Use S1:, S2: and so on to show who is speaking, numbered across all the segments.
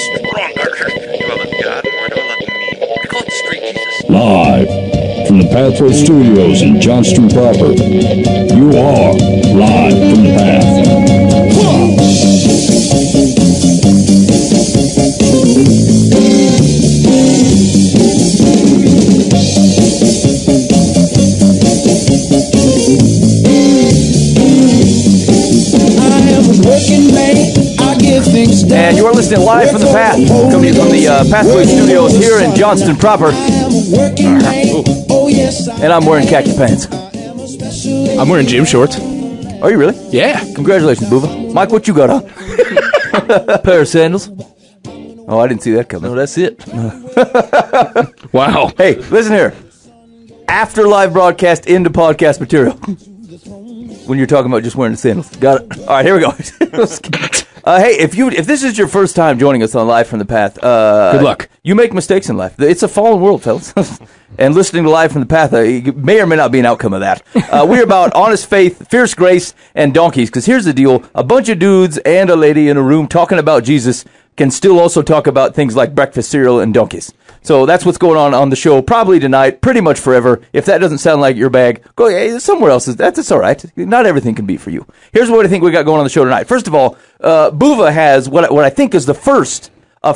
S1: stronger. Do I love God more? Do I love me? We call it the street Jesus.
S2: Live from the Pathway Studios in Johnston proper. You are live from the Path.
S3: And you are listening live from the Path, coming from the Pathway Studios here in Johnston proper. And I'm wearing khaki pants.
S4: I'm wearing gym shorts.
S3: Are you really?
S4: Yeah.
S3: Congratulations, Boova. Mike, what you got on? Pair of sandals. Oh, I didn't see that coming.
S5: No, that's it.
S4: Wow.
S3: Hey, listen here. After live broadcast into podcast material. When you're talking about just wearing the sandals. Got it. All right, here we go. Hey, if this is your first time joining us on Live from the Path,
S4: good luck.
S3: You make mistakes in life. It's a fallen world, fellas. And listening to Live from the Path may or may not be an outcome of that. We're about honest faith, fierce grace, and donkeys. Because here's the deal. A bunch of dudes and a lady in a room talking about Jesus can still also talk about things like breakfast cereal and donkeys. So that's what's going on the show probably tonight, pretty much forever. If that doesn't sound like your bag, go somewhere else. That's all right. Not everything can be for you. Here's what I think we got going on the show tonight. First of all, Boova has what I think is a first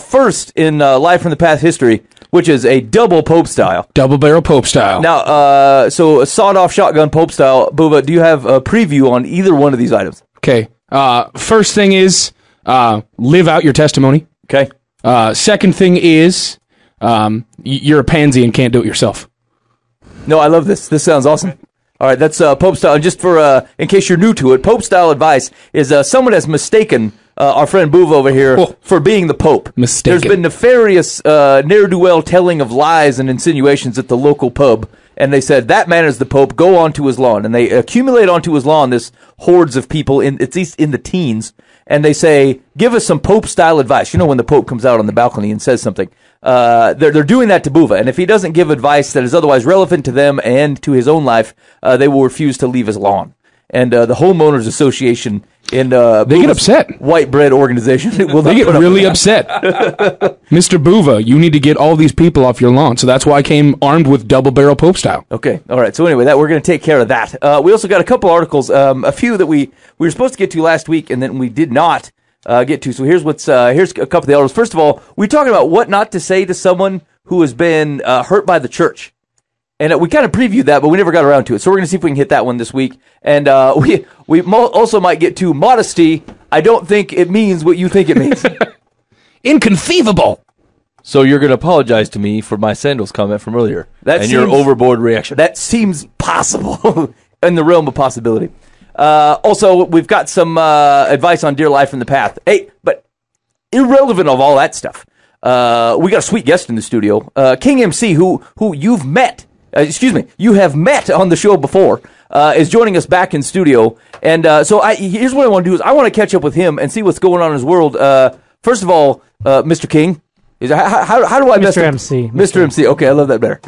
S3: in Live from the Path history, which is a double Pope style.
S4: Double barrel Pope style.
S3: Now, so a sawed-off shotgun Pope style. Boova, do you have a preview on either one of these items?
S4: Okay. First thing is live out your testimony.
S3: Okay.
S4: Second thing is you're a pansy and can't do it yourself.
S3: No, I love this. This sounds awesome. All right, that's Pope style. And just for in case you're new to it, Pope style advice is someone has mistaken our friend Boova over here for being the Pope.
S4: Mistaken.
S3: There's been nefarious ne'er-do-well telling of lies and insinuations at the local pub, and they said that man is the Pope. Go onto his lawn, and they accumulate onto his lawn this hordes of people in the teens, and they say, "Give us some Pope style advice." You know when the Pope comes out on the balcony and says something. They're doing that to Boova, and if he doesn't give advice that is otherwise relevant to them and to his own life, they will refuse to leave his lawn. And the homeowners association in
S4: they get upset.
S3: White bread organization will
S4: they get really upset. Mr. Boova, you need to get all these people off your lawn. So that's why I came armed with double barrel Pope style.
S3: Okay, all right. So anyway, we're going to take care of that. We also got a couple articles, a few that we were supposed to get to last week, and then we did not get to. So here's here's a couple of the articles. First of all, we're talking about what not to say to someone who has been hurt by the church. And we kind of previewed that, but we never got around to it. So we're going to see if we can hit that one this week. And we also might get to modesty. I don't think it means what you think it means.
S4: Inconceivable.
S5: So you're going to apologize to me for my sandals comment from earlier your overboard reaction.
S3: That seems possible in the realm of possibility. Also, we've got some advice on Dear Life from the Path. Hey, but irrelevant of all that stuff, we got a sweet guest in the studio, King MC, who you've met. You have met on the show before, is joining us back in studio. And so here's what I want to do is I want to catch up with him and see what's going on in his world. First of all, Mr. King, how do I mess
S6: Mr. MC.
S3: Mr. MC, okay, I love that better.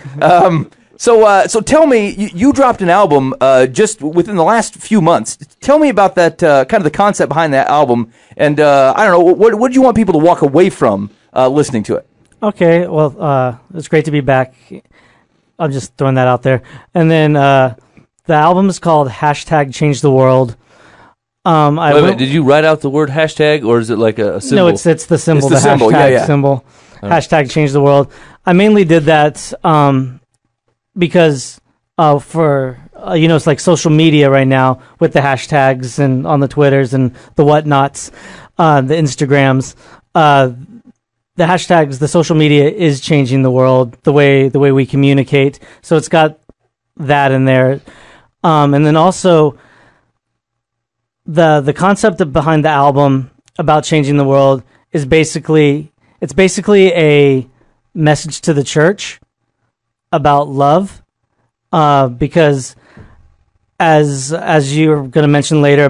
S3: So tell me, you dropped an album just within the last few months. Tell me about that, kind of the concept behind that album. And I don't know, what do you want people to walk away from listening to it?
S6: Okay, well, it's great to be back. I'm just throwing that out there. And then the album is called #Change the World.
S5: Wait, did you write out the word hashtag, or is it like a symbol?
S6: No, it's the symbol,
S3: the symbol,
S6: hashtag symbol.
S3: Right.
S6: #Change the World. I mainly did that because for it's like social media right now with the hashtags and on the Twitters and the whatnots, the Instagrams. The hashtags, the social media is changing the world, the way we communicate. So it's got that in there, and then also the concept behind the album about changing the world is basically a message to the church about love, because as you're going to mention later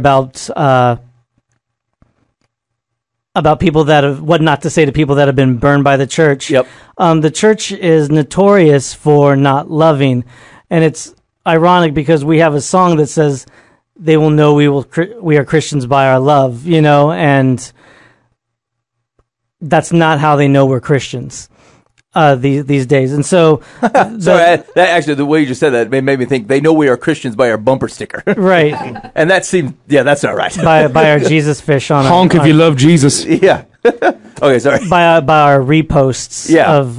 S6: about people that have, what not to say to people that have been burned by the church.
S3: Yep.
S6: The church is notorious for not loving, and it's ironic because we have a song that says they will know we are Christians by our love, and that's not how they know we're Christians these days. And so,
S3: that actually, the way you just said that made me think they know we are Christians by our bumper sticker.
S6: right,
S3: And that seems, that's not right.
S6: by our Jesus fish on
S4: Honk if you love Jesus.
S3: Yeah. Okay, sorry.
S6: by our reposts of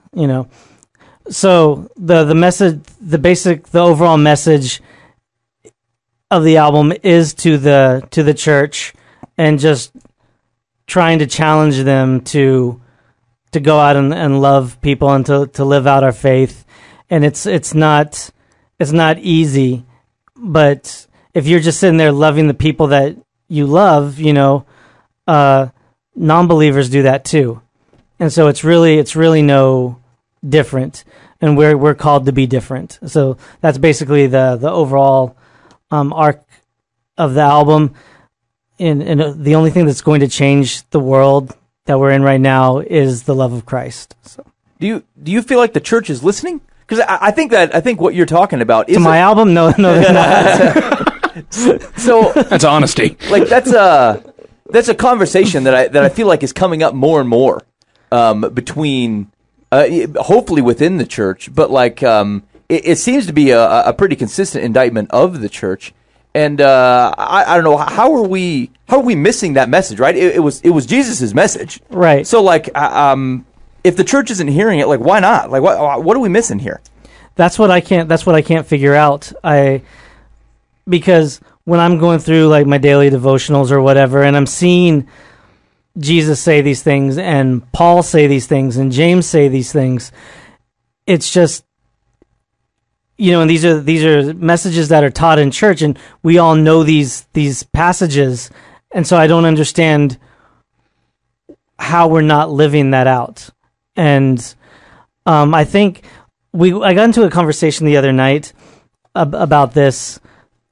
S6: So the message, the overall message of the album is to the church, and just trying to challenge them to go out and love people and to live out our faith. And it's not easy, but if you're just sitting there loving the people that you love, non-believers do that too. And so it's really no different, and we're called to be different. So that's basically the overall arc of the album. And the only thing that's going to change the world that we're in right now is the love of Christ. So,
S3: do you feel like the church is listening? Because I think what you're talking about is
S6: to my album. No, they're not.
S3: So
S4: That's honesty.
S3: like that's a conversation that I feel like is coming up more and more between hopefully within the church, but like it seems to be a pretty consistent indictment of the church. And I don't know, how are we missing that message? Right? It was Jesus' message,
S6: Right.
S3: So like if the church isn't hearing it, like why not? Like what are we missing here?
S6: That's what I can't figure out. Because when I'm going through like my daily devotionals or whatever, and I'm seeing Jesus say these things, and Paul say these things, and James say these things, it's just, and these are messages that are taught in church, and we all know these passages, and so I don't understand how we're not living that out. And I think I got into a conversation the other night about this,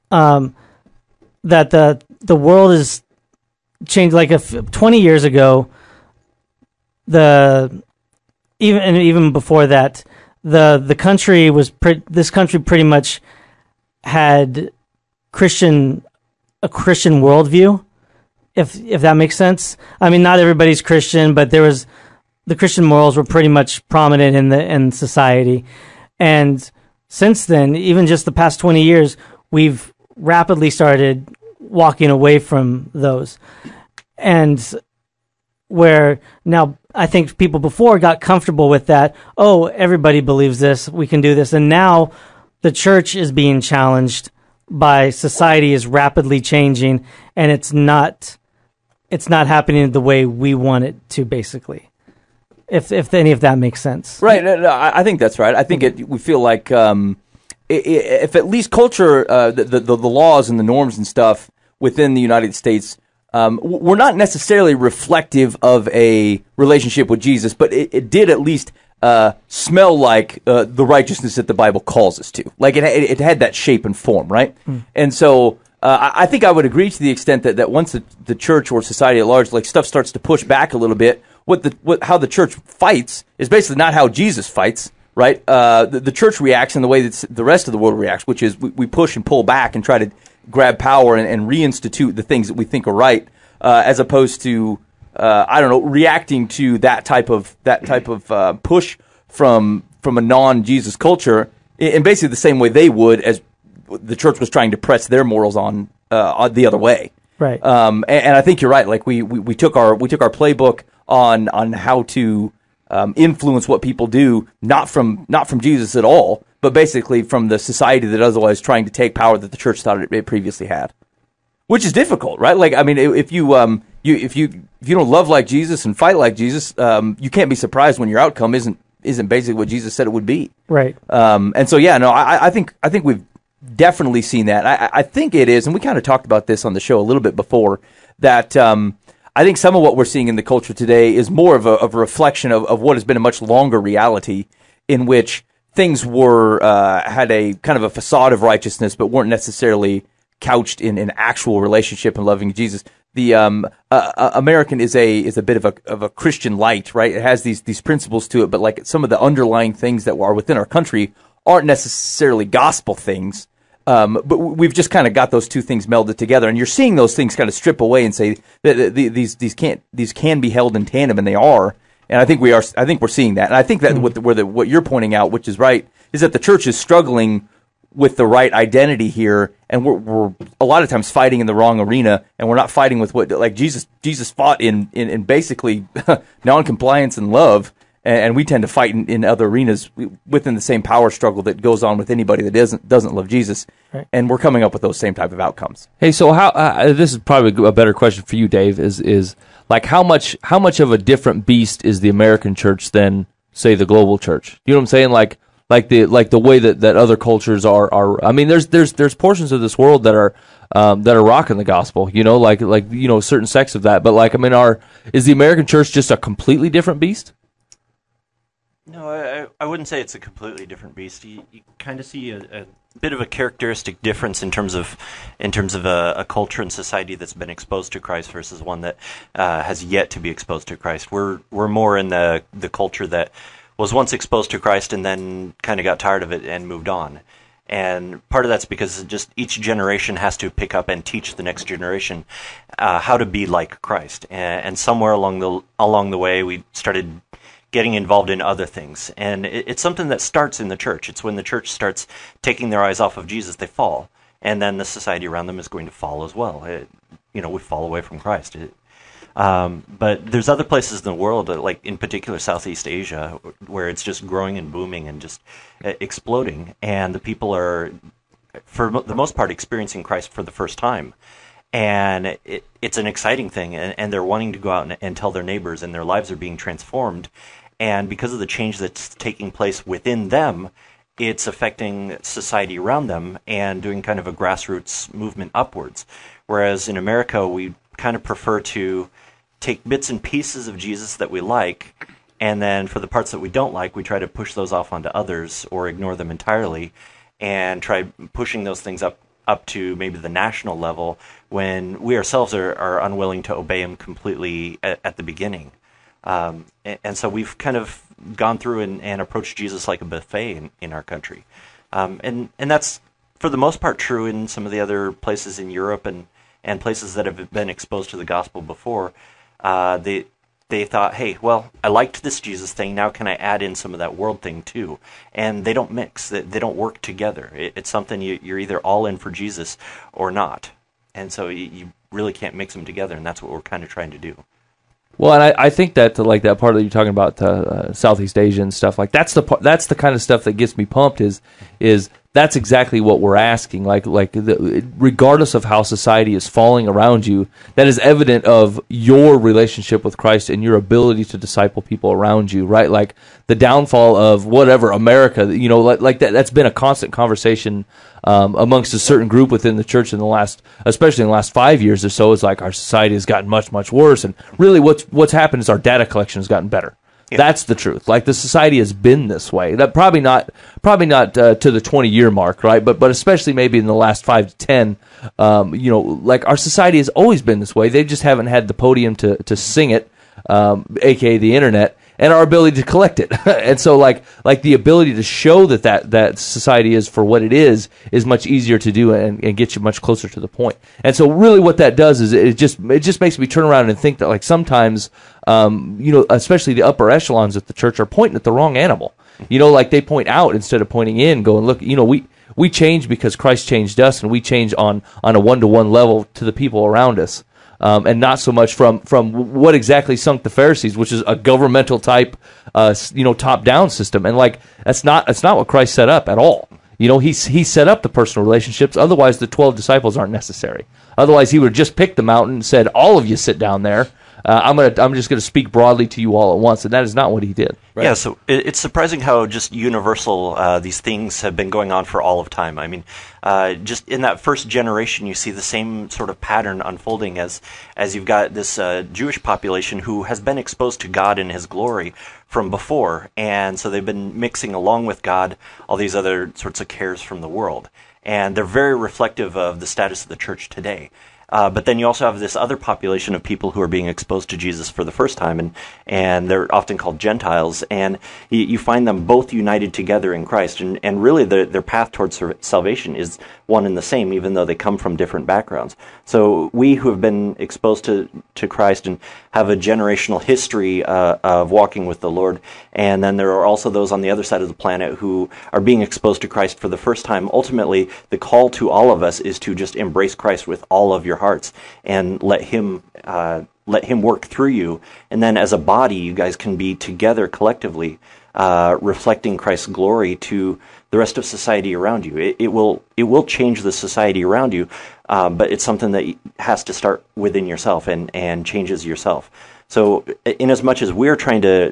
S6: that the world is changed. Like 20 years ago, even before that, the country was this country pretty much had a Christian worldview, if that makes sense. I mean, not everybody's Christian, but the Christian morals were pretty much prominent in society. And since then, even just the past 20 years, we've rapidly started walking away from those. And where now I think people before got comfortable with that. Oh, everybody believes this. We can do this. And now the church is being challenged by society, is rapidly changing, and it's not happening the way we want it to, basically. If any of that makes sense.
S3: Right. No, I think that's right. I think we feel like if at least culture, the laws and the norms and stuff within the United States were not necessarily reflective of a relationship with Jesus, but it did at least smell like the righteousness that the Bible calls us to. Like it had that shape and form, right? And so I think I would agree to the extent that once the church or society at large, like stuff starts to push back a little bit, how the church fights is basically not how Jesus fights, right? The church reacts in the way that the rest of the world reacts, which is we push and pull back and try to grab power and reinstitute the things that we think are right, as opposed to reacting to that type of push from a non-Jesus culture in basically the same way they would as the church was trying to press their morals on the other way.
S6: Right.
S3: And I think you're right. Like we took our playbook on how to influence what people do, not from Jesus at all, but basically from the society that otherwise trying to take power that the church thought it previously had, which is difficult, right? Like, I mean, if you don't love like Jesus and fight like Jesus, you can't be surprised when your outcome isn't basically what Jesus said it would be.
S6: Right.
S3: And so, yeah, no, I think we've definitely seen that. I think it is, and we kind of talked about this on the show a little bit before, that I think some of what we're seeing in the culture today is more of a reflection of what has been a much longer reality, in which things were had a kind of a facade of righteousness, but weren't necessarily couched in an actual relationship and loving Jesus. The American is a bit of a Christian light, right? It has these principles to it, but like some of the underlying things that are within our country aren't necessarily gospel things. But we've just kind of got those two things melded together, and you're seeing those things kind of strip away and say that these can be held in tandem, and they are. And I think we are. I think we're seeing that, and I think that what you're pointing out, which is right, is that the church is struggling with the right identity here, and we're a lot of times fighting in the wrong arena, and we're not fighting with what like Jesus fought in basically non-compliance and love. And we tend to fight in other arenas within the same power struggle that goes on with anybody that doesn't love Jesus, right. And we're coming up with those same type of outcomes.
S5: Hey, so how this is probably a better question for you, Dave. Is like how much of a different beast is the American church than say the global church? You know what I'm saying? Like the way that other cultures are. I mean, there's portions of this world that are rocking the gospel. You know, like certain sects of that. But like I mean, is the American church just a completely different beast?
S7: No, I wouldn't say it's a completely different beast. You kind of see a bit of a characteristic difference in terms of a culture and society that's been exposed to Christ versus one that has yet to be exposed to Christ. We're more in the culture that was once exposed to Christ and then kind of got tired of it and moved on. And part of that's because just each generation has to pick up and teach the next generation how to be like Christ. And somewhere along the way, we started getting involved in other things. And it's something that starts in the church. It's when the church starts taking their eyes off of Jesus, they fall. And then the society around them is going to fall as well. We fall away from Christ. But there's other places in the world, like in particular Southeast Asia, where it's just growing and booming and just exploding. And the people are, for the most part, experiencing Christ for the first time. And it's an exciting thing, and they're wanting to go out and tell their neighbors, and their lives are being transformed. And because of the change that's taking place within them, it's affecting society around them and doing kind of a grassroots movement upwards. Whereas in America, we kind of prefer to take bits and pieces of Jesus that we like, and then for the parts that we don't like, we try to push those off onto others or ignore them entirely and try pushing those things up to maybe the national level when we ourselves are unwilling to obey him completely at the beginning. And so we've kind of gone through and approached Jesus like a buffet in our country. And that's, for the most part, true in some of the other places in Europe and places that have been exposed to the gospel before. They thought, hey, well, I liked this Jesus thing, now can I add in some of that world thing too? And they don't mix, they don't work together. It's something you're either all in for Jesus or not. And so you really can't mix them together, and that's what we're kind of trying to do.
S5: Well, and I think that like that part that you're talking about Southeast Asia and stuff, like that's the kind of stuff that gets me pumped is that's exactly what we're asking. Regardless of how society is falling around you, that is evident of your relationship with Christ and your ability to disciple people around you, right? Like the downfall of whatever America, like that's been a constant conversation amongst a certain group within the church especially in the last 5 years or so. Is like our society has gotten much, much worse, and really what's happened is our data collection has gotten better. Yeah. That's the truth. Like the society has been this way. That probably not to the 20-year mark, right? But especially maybe in the last 5 to 10, like our society has always been this way. They just haven't had the podium to sing it, aka the internet, and our ability to collect it. And so like the ability to show that society is for what it is much easier to do and get you much closer to the point. And so really what that does is it just makes me turn around and think that like sometimes especially the upper echelons of the church are pointing at the wrong animal. Like they point out instead of pointing in, going, look, we change because Christ changed us, and we change on a one-to-one level to the people around us. And not so much from what exactly sunk the Pharisees, which is a governmental type, top-down system. And like that's not what Christ set up at all. He set up the personal relationships. Otherwise, the 12 disciples aren't necessary. Otherwise, he would have just picked the mountain and said, "All of you sit down there. I'm just going to speak broadly to you all at once," and that is not what he did. Right?
S7: Yeah, so it's surprising how just universal these things have been going on for all of time. I mean, just in that first generation, you see the same sort of pattern unfolding as you've got this Jewish population who has been exposed to God in His glory from before, and so they've been mixing along with God all these other sorts of cares from the world, and they're very reflective of the status of the church today. But then you also have this other population of people who are being exposed to Jesus for the first time, and they're often called Gentiles. And you find them both united together in Christ. And really their path towards salvation is one and the same, even though they come from different backgrounds. So we who have been exposed to Christ and have a generational history of walking with the Lord, and then there are also those on the other side of the planet who are being exposed to Christ for the first time. Ultimately, the call to all of us is to just embrace Christ with all of your hearts and let him work through you. And then as a body, you guys can be together collectively, reflecting Christ's glory to the rest of society around you. It will change the society around you, but it's something that has to start within yourself and changes yourself. So in as much as we're trying to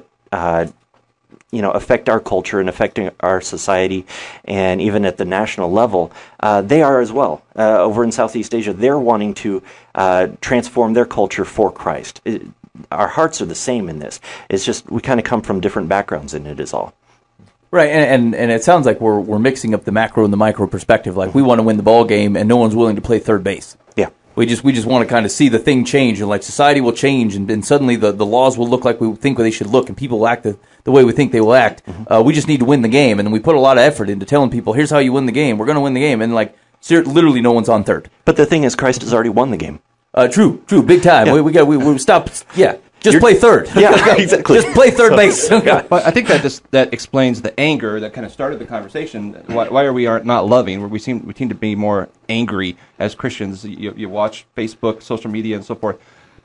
S7: affect our culture and affecting our society, and even at the national level, they are as well. Over in Southeast Asia, they're wanting to transform their culture for Christ. Our hearts are the same in this. It's just we kind of come from different backgrounds in it is all.
S3: Right, and it sounds like we're mixing up the macro and the micro perspective. Like we want to win the ball game, and no one's willing to play third base.
S7: Yeah.
S3: We just want to kind of see the thing change, and like society will change, and suddenly the laws will look like we think they should look, and people will act the way we think they will act. We just need to win the game, and we put a lot of effort into telling people, here's how you win the game. We're going to win the game, and like literally no one's on third.
S7: But the thing is, Christ has already won the game.
S3: True, big time.
S7: Yeah.
S3: We stop. Yeah, play third.
S7: Yeah, exactly.
S3: Just play third base.
S8: Well, I think that explains the anger that kind of started the conversation. Why are we not loving? We seem to be more angry as Christians. You watch Facebook, social media, and so forth.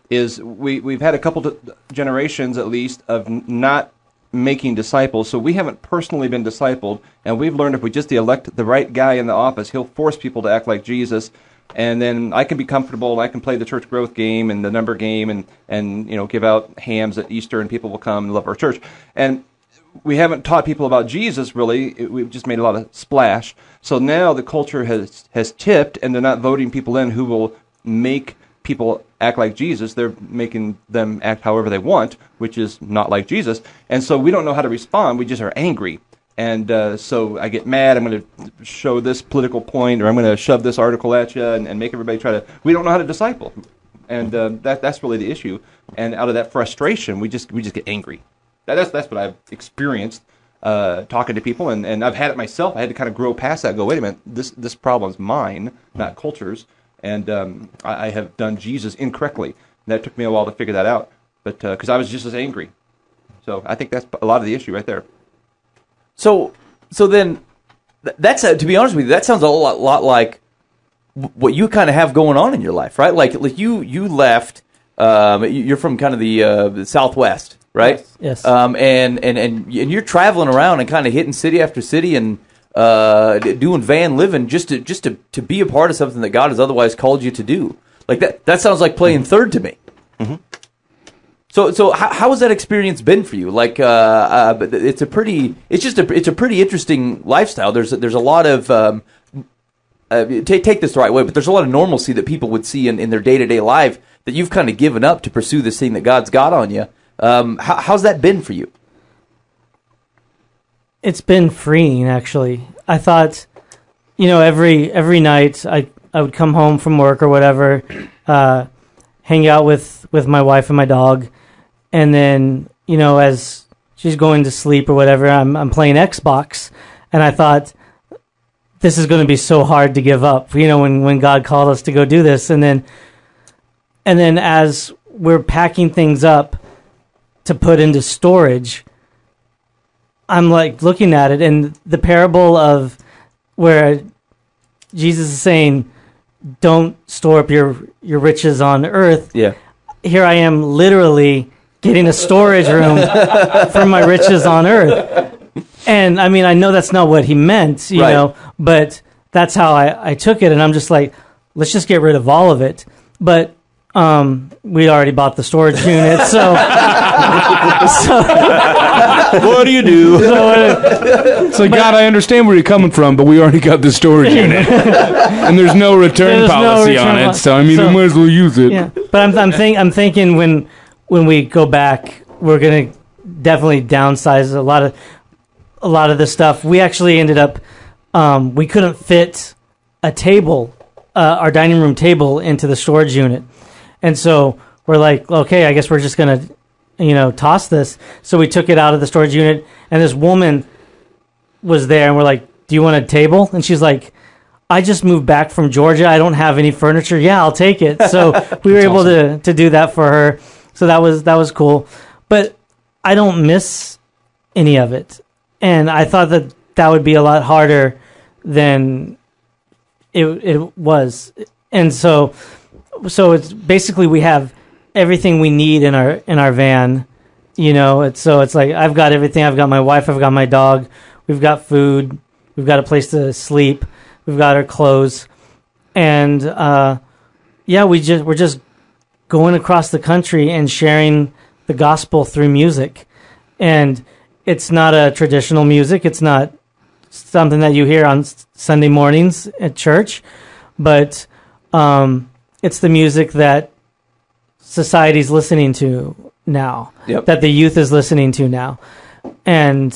S8: We've had a couple generations at least of not making disciples, so we haven't personally been discipled, and we've learned if we just elect the right guy in the office, he'll force people to act like Jesus. And then I can be comfortable. I can play the church growth game and the number game, and give out hams at Easter, and people will come and love our church. And we haven't taught people about Jesus really. We've just made a lot of splash. So now the culture has tipped, and they're not voting people in who will make people act like Jesus. They're making them act however they want, which is not like Jesus. And so we don't know how to respond. We just are angry. And so I get mad. I'm going to show this political point, or I'm going to shove this article at you and make everybody try to. We don't know how to disciple, and that's really the issue. And out of that frustration, we just get angry. That's what I've experienced talking to people, and I've had it myself. I had to kind of grow past that. Go, wait a minute, this problem's mine, not culture's, and I have done Jesus incorrectly. And that took me a while to figure that out, but because I was just as angry. So I think that's a lot of the issue right there.
S3: So then, that's to be honest with you, that sounds a lot like what you kind of have going on in your life, right? Like you left. You're from kind of the Southwest, right?
S6: Yes.
S3: And you're traveling around and kind of hitting city after city and doing van living just to be a part of something that God has otherwise called you to do. Like that sounds like playing third to me. Mm-hmm. So how has that experience been for you? Like, it's a pretty interesting lifestyle. There's a lot of take this the right way, but there's a lot of normalcy that people would see in their day-to-day life that you've kind of given up to pursue this thing that God's got on you. How's that been for you?
S6: It's been freeing, actually. I thought, every night I would come home from work or whatever, hang out with my wife and my dog. And then, as she's going to sleep or whatever, I'm playing Xbox. And I thought, this is going to be so hard to give up, when God called us to go do this. And then as we're packing things up to put into storage, I'm like looking at it, and the parable of where Jesus is saying, don't store up your riches on earth. Yeah. Here I am literally getting a storage room for my riches on earth. And I mean, I know that's not what he meant, you know, but that's how I took it. And I'm just like, let's just get rid of all of it. But we already bought the storage unit, so
S4: what do you do? So God, I understand where you're coming from, but we already got the storage unit, and there's no return policy on it. So I mean, we might as well use it.
S6: Yeah, but I'm thinking when we go back, we're gonna definitely downsize a lot of the stuff. We actually ended up we couldn't fit a table our dining room table into the storage unit. And so we're like, okay, I guess we're just going to, toss this. So we took it out of the storage unit, and this woman was there, and we're like, do you want a table? And she's like, I just moved back from Georgia. I don't have any furniture. Yeah, I'll take it. So we were able to do that for her. So that was cool. But I don't miss any of it. And I thought that would be a lot harder than it was. And so it's basically we have everything we need in our van. It's like I've got everything. I've got my wife, I've got my dog, we've got food, we've got a place to sleep, we've got our clothes. And we're just going across the country and sharing the gospel through music. And it's not a traditional music. It's not something that you hear on Sunday mornings at church, but it's the music that society's listening to now, that the youth is listening to now. And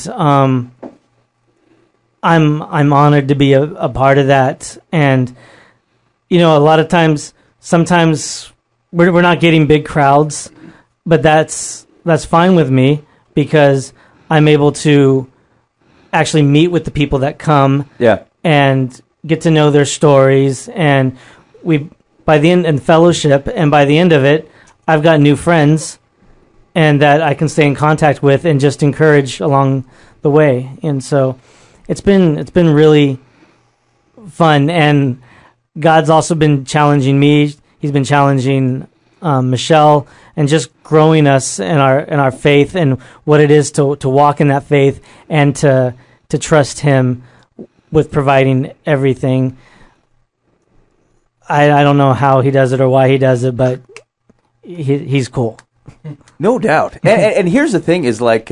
S6: I'm honored to be a part of that. And, a lot of times, sometimes we're not getting big crowds, but that's fine with me because I'm able to actually meet with the people that come and get to know their stories. And by the end, and fellowship, and by the end of it, I've got new friends and that I can stay in contact with and just encourage along the way. And so it's been really fun. And God's also been challenging me. He's been challenging Michelle, and just growing us in our faith and what it is to walk in that faith and to trust Him with providing everything. I don't know how He does it or why He does it, but He's cool.
S3: No doubt. And here's the thing: is like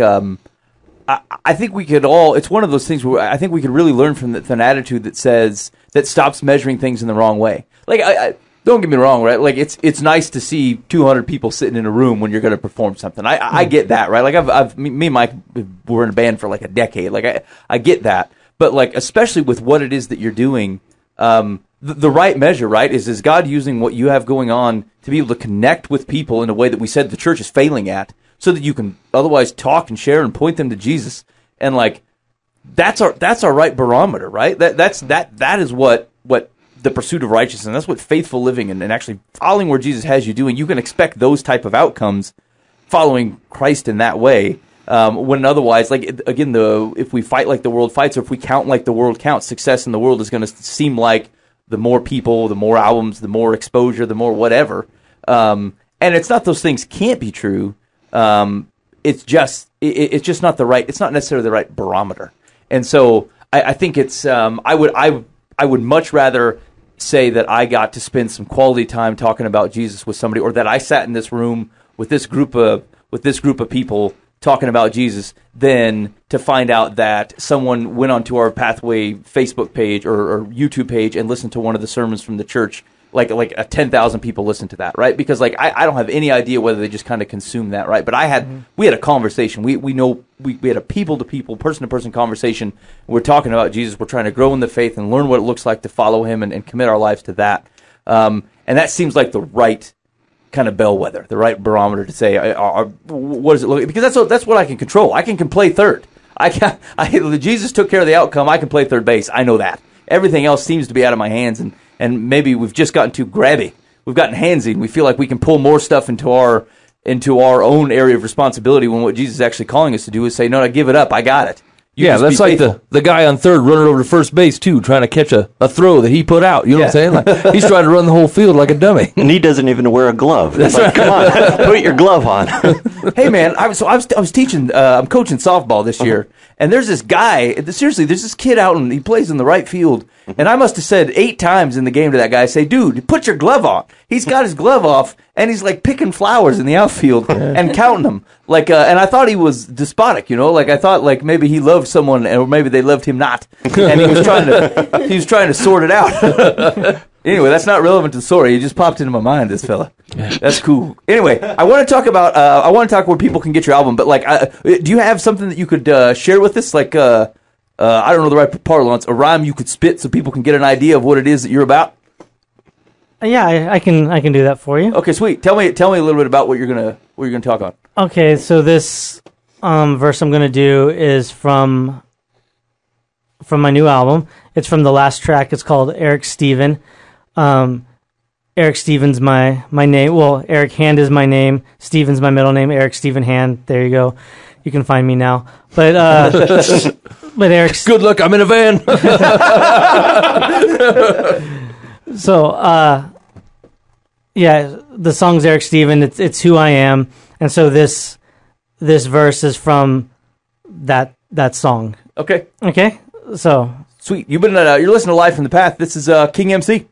S3: I think we could all. It's one of those things where I think we could really learn from an attitude that stops measuring things in the wrong way. Like I don't get me wrong, right? Like it's nice to see 200 people sitting in a room when you're going to perform something. I get that, right? Like me and Mike were in a band for like a decade. Like I get that, but like especially with what it is that you're doing, the right measure, right, is God using what you have going on to be able to connect with people in a way that we said the church is failing at, so that you can otherwise talk and share and point them to Jesus. And like that's our right barometer, right? That is what the pursuit of righteousness, that's what faithful living and actually following where Jesus has you doing. You can expect those type of outcomes following Christ in that way. When otherwise, like again, if we fight like the world fights, or if we count like the world counts, success in the world is going to seem like the more people, the more albums, the more exposure, the more whatever. And it's not those things can't be true. It's just not the right. It's not necessarily the right barometer. And so I think it's. I would much rather say that I got to spend some quality time talking about Jesus with somebody, or that I sat in this room with this group of people talking about Jesus, than to find out that someone went onto our Pathway Facebook page or YouTube page and listened to one of the sermons from the church. Like 10,000 people listened to that, right? Because like I don't have any idea whether they just kind of consume that, right? But we had a conversation. We had a people-to-people, person-to-person conversation. We're talking about Jesus. We're trying to grow in the faith and learn what it looks like to follow Him and commit our lives to that. And that seems like the right kind of bellwether, the right barometer to say, what does it look like? Because that's what I can control. I can play third. Jesus took care of the outcome. I can play third base. I know that. Everything else seems to be out of my hands, and maybe we've just gotten too grabby. We've gotten handsy, and we feel like we can pull more stuff into our own area of responsibility, when what Jesus is actually calling us to do is say, no, give it up. I got it.
S5: That's like the guy on third running over to first base, too, trying to catch a throw that he put out. You know what I'm saying? Like, he's trying to run the whole field like a dummy.
S7: And he doesn't even wear a glove. That's like, come on, put your glove on.
S3: Hey, man, I was teaching, I'm coaching softball this year, and there's this guy, seriously, there's this kid out, and he plays in the right field, and I must have said 8 times in the game to that guy, say, dude, put your glove on. He's got his glove off, and he's like picking flowers in the outfield and counting them. Like, and I thought he was despotic, like I thought like maybe he loved someone, or maybe they loved him not, and he was trying to sort it out. Anyway, that's not relevant to the story. He just popped into my mind, this fella. That's cool. Anyway, I want to talk where people can get your album, but like, do you have something that you could share with us? Like, I don't know the right parlance, a rhyme you could spit so people can get an idea of what it is that you're about?
S6: Yeah, I can do that for you.
S3: Okay, sweet. Tell me a little bit about what you're gonna talk on.
S6: Okay, so this verse I'm gonna do is from my new album. It's from the last track. It's called Eric Steven. Eric Steven's my name. Well, Eric Hand is my name. Steven's my middle name. Eric Steven Hand. There you go. You can find me now. But Eric.
S5: Good luck. I'm in a van.
S6: So yeah, the song's Eric Steven. It's who I am, and so this verse is from that song.
S3: Okay.
S6: Okay. So
S3: Sweet. You're listening to Live from the Path. This is King MC.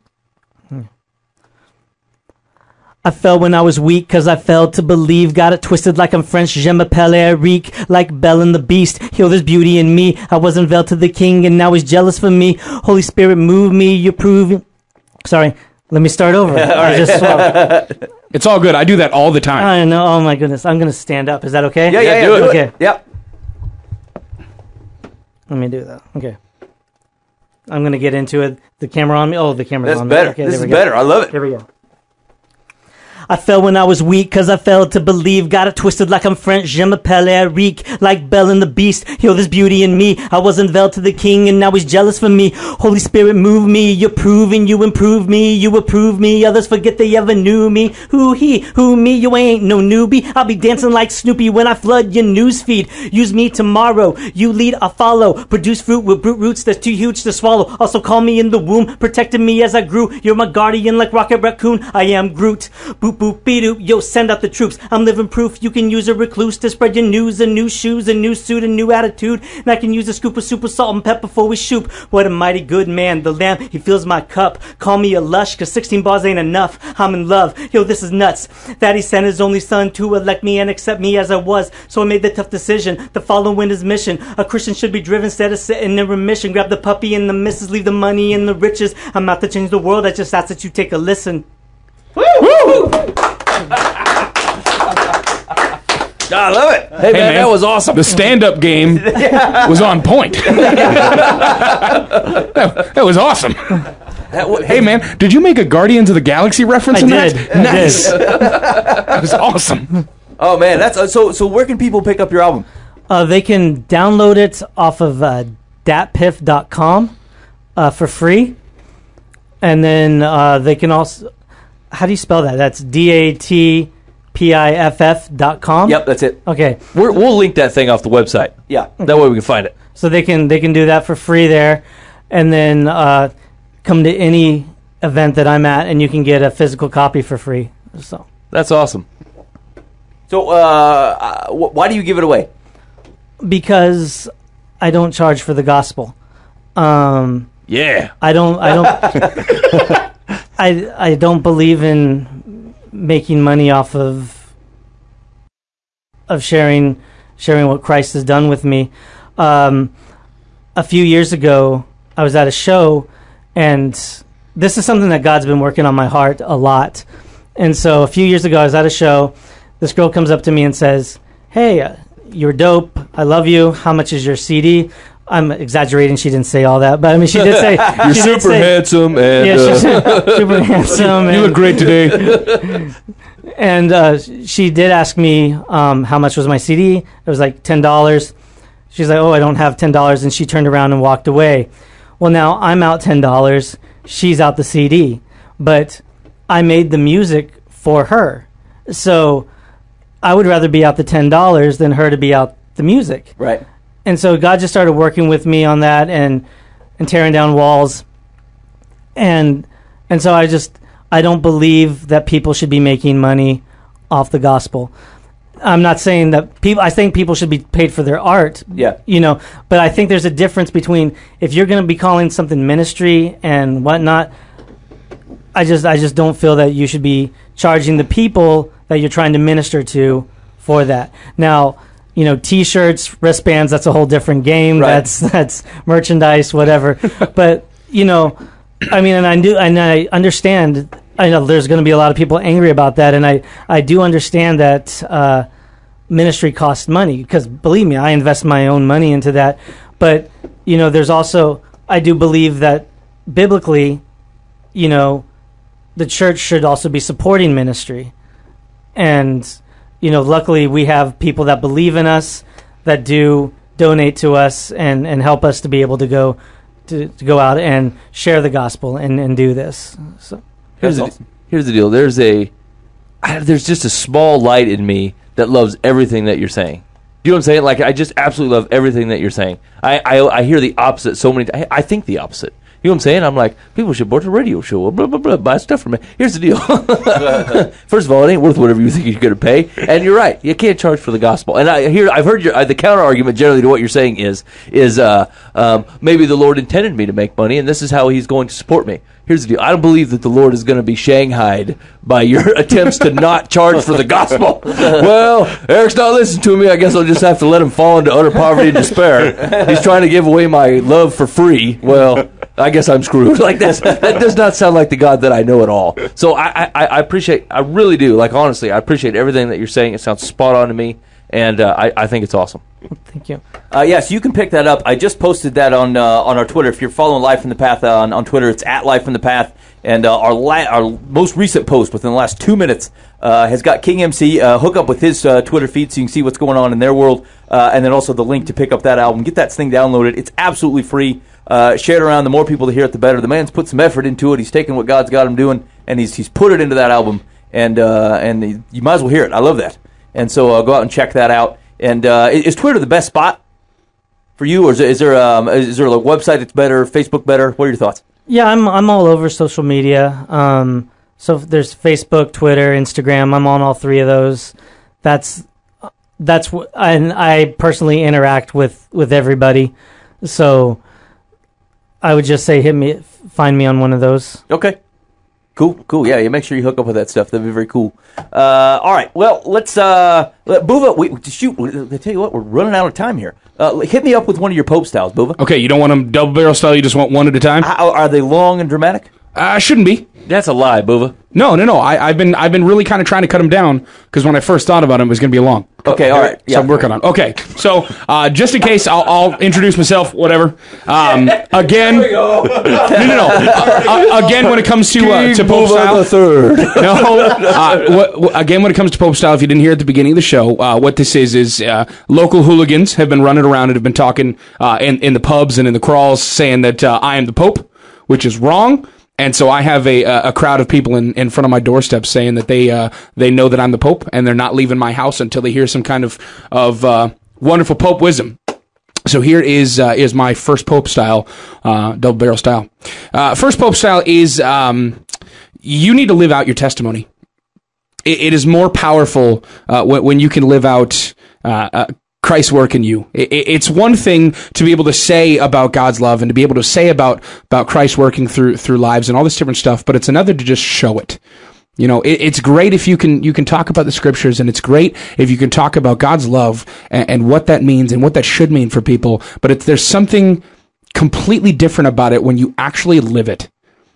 S6: I fell when I was weak, cause I failed to believe. Got it twisted like I'm French, je m'appelle Eric. Like Belle and the Beast, heal this beauty in me. I was unveiled to the king, and now he's jealous for me. Holy Spirit, move me, you're proving. Sorry, let me start over. I just swapped.
S4: It's all good. I do that all the time.
S6: I know, oh my goodness. I'm gonna stand up. Is that okay?
S3: Yeah, do it.
S6: Okay.
S3: Yep.
S6: Let me do that. Okay. I'm gonna get into it. The camera on me? Oh, the camera's
S3: That's
S6: on
S3: better.
S6: me. Okay,
S3: This
S6: there
S3: is
S6: we go.
S3: better. I love it.
S6: Here we go. I fell when I was weak, cause I failed to believe. Got it twisted like I'm French, je m'appelle Eric. Like Belle and the Beast, heal this beauty in me. I was unveiled to the king, and now he's jealous for me. Holy Spirit, move me, you're proving you improve me. You approve me, others forget they ever knew me. Who he, who me, you ain't no newbie. I'll be dancing like Snoopy when I flood your newsfeed. Use me tomorrow, you lead, I follow. Produce fruit with brute roots that's too huge to swallow. Also call me in the womb, protected me as I grew. You're my guardian like Rocket Raccoon, I am Groot. Boop boop be-doop, yo, send out the troops. I'm living proof you can use a recluse to spread your news. A new shoes, a new suit, a new attitude. And I can use a scoop of super salt and pepper before we shoot. What a mighty good man, the lamb, he fills my cup. Call me a lush, cause 16 bars ain't enough. I'm in love, yo, this is nuts. That he sent his only son to elect me and accept me as I was. So I made the tough decision to follow in his mission. A Christian should be driven instead of sitting in remission. Grab the puppy and the missus, leave the money and the riches. I'm out to change the world, I just ask that you take a listen.
S3: Woo! I love it.
S5: Hey, man, that was awesome.
S4: The stand-up game was on point. that was awesome. Hey, man, did you make a Guardians of the Galaxy reference in that? Nice. That was awesome.
S3: Oh man, that's so. Where can people pick up your album?
S6: They can download it off of datpiff.com for free, and then they can also. How do you spell that? That's datpiff.com.
S3: Yep, that's it.
S6: Okay,
S5: We'll link that thing off the website.
S3: Yeah.
S5: That way we can find it.
S6: so they can do that for free there, and then come to any event that I'm at, and you can get a physical copy for free. So
S5: That's awesome.
S3: So, why do you give it away?
S6: because I don't charge for the gospel.
S5: Yeah.
S6: I don't I don't believe in making money off of sharing what Christ has done with me. A few years ago, I was at a show, and this is something that God's been working on my heart a lot. And so a few years ago, I was at a show. This girl comes up to me and says, "Hey, you're dope. I love you. How much is your CD?" I'm exaggerating. She didn't say all that, but I mean, she did say
S5: You're super handsome, and
S6: Yeah, she's super handsome.
S4: You look great today.
S6: And she did ask me how much was my CD. It was like $10. She's like, "Oh, I don't have $10," and she turned around and walked away. Well, now I'm out $10. She's out the CD, but I made the music for her, so I would rather be out the $10 than her to be out the music.
S3: Right.
S6: And so God just started working with me on that and tearing down walls. And so I don't believe that people should be making money off the gospel. I'm not saying that I think people should be paid for their art.
S3: Yeah.
S6: But I think there's a difference between if you're going to be calling something ministry and whatnot. I just don't feel that you should be charging the people that you're trying to minister to for that. Now, T-shirts, wristbands, that's a whole different game.
S3: Right.
S6: That's merchandise, whatever. But, I mean, and I understand, I know there's going to be a lot of people angry about that, and I do understand that ministry costs money, because believe me, I invest my own money into that. But, there's also, I do believe that biblically, the church should also be supporting ministry. And, luckily we have people that believe in us, that do donate to us and help us to be able to go out and share the gospel and do this. So
S5: here's the deal. There's just a small light in me that loves everything that you're saying. You know what I'm saying? Like, I just absolutely love everything that you're saying. I hear the opposite so many times. I think the opposite. You know what I'm saying? I'm like, people should board a radio show. Blah, blah, blah, buy stuff from me. Here's the deal. First of all, it ain't worth whatever you think you're going to pay. And you're right. You can't charge for the gospel. And I've heard the counter argument generally to what you're saying is maybe the Lord intended me to make money, and this is how He's going to support me. Here's the deal. I don't believe that the Lord is going to be shanghaied by your attempts to not charge for the gospel. Well, Eric's not listening to me. I guess I'll just have to let him fall into utter poverty and despair. He's trying to give away my love for free. Well, I guess I'm screwed. Like that does not sound like the God that I know at all. So I appreciate, I really do. Like, honestly, I appreciate everything that you're saying. It sounds spot on to me, and I think it's awesome.
S6: Thank you.
S3: Yes, you can pick that up. I just posted that on our Twitter. If you're following Life from the Path on Twitter, it's at Life from the Path. And our most recent post within the last 2 minutes has got King MC. Hook up with his Twitter feed so you can see what's going on in their world. And then also the link to pick up that album. Get that thing downloaded. It's absolutely free. Share it around. The more people to hear it, the better. The man's put some effort into it. He's taken what God's got him doing, and he's put it into that album. And you might as well hear it. I love that. And so go out and check that out. And is Twitter the best spot for you, or is there a website that's better, Facebook better? What are your thoughts?
S6: Yeah, I'm all over social media. So there's Facebook, Twitter, Instagram. I'm on all three of those. That's and I personally interact with everybody. So I would just say find me on one of those.
S3: Okay. Cool. Yeah, make sure you hook up with that stuff. That'd be very cool. All right. Well, let's Buva. Shoot. I tell you what, we're running out of time here. Hit me up with one of your Pope styles, Buva.
S4: Okay, you don't want them double barrel style. You just want one at a time.
S3: Are they long and dramatic?
S4: Shouldn't be.
S5: That's a lie, Buva.
S4: No. I've been really kind of trying to cut them down because when I first thought about it was going to be long.
S3: Okay, all right.
S4: Yeah. So I'm working on it. Okay, so just in case, I'll introduce myself, whatever. Again, no. Again, when it comes to Pope style, again, when it comes to Pope style, if you didn't hear at the beginning of the show, what this is local hooligans have been running around and have been talking in the pubs and in the crawls saying that I am the Pope, which is wrong. And so I have a crowd of people in front of my doorstep saying that they know that I'm the Pope and they're not leaving my house until they hear some kind of wonderful Pope wisdom. So here is my first Pope style, double barrel style. First Pope style is you need to live out your testimony. It is more powerful when you can live out Christ's work in you. It's one thing to be able to say about God's love and to be able to say about Christ working through lives and all this different stuff, but it's another to just show it. You know, it's great if you can talk about the scriptures, and it's great if you can talk about God's love and what that means and what that should mean for people, but there's something completely different about it when you actually live it.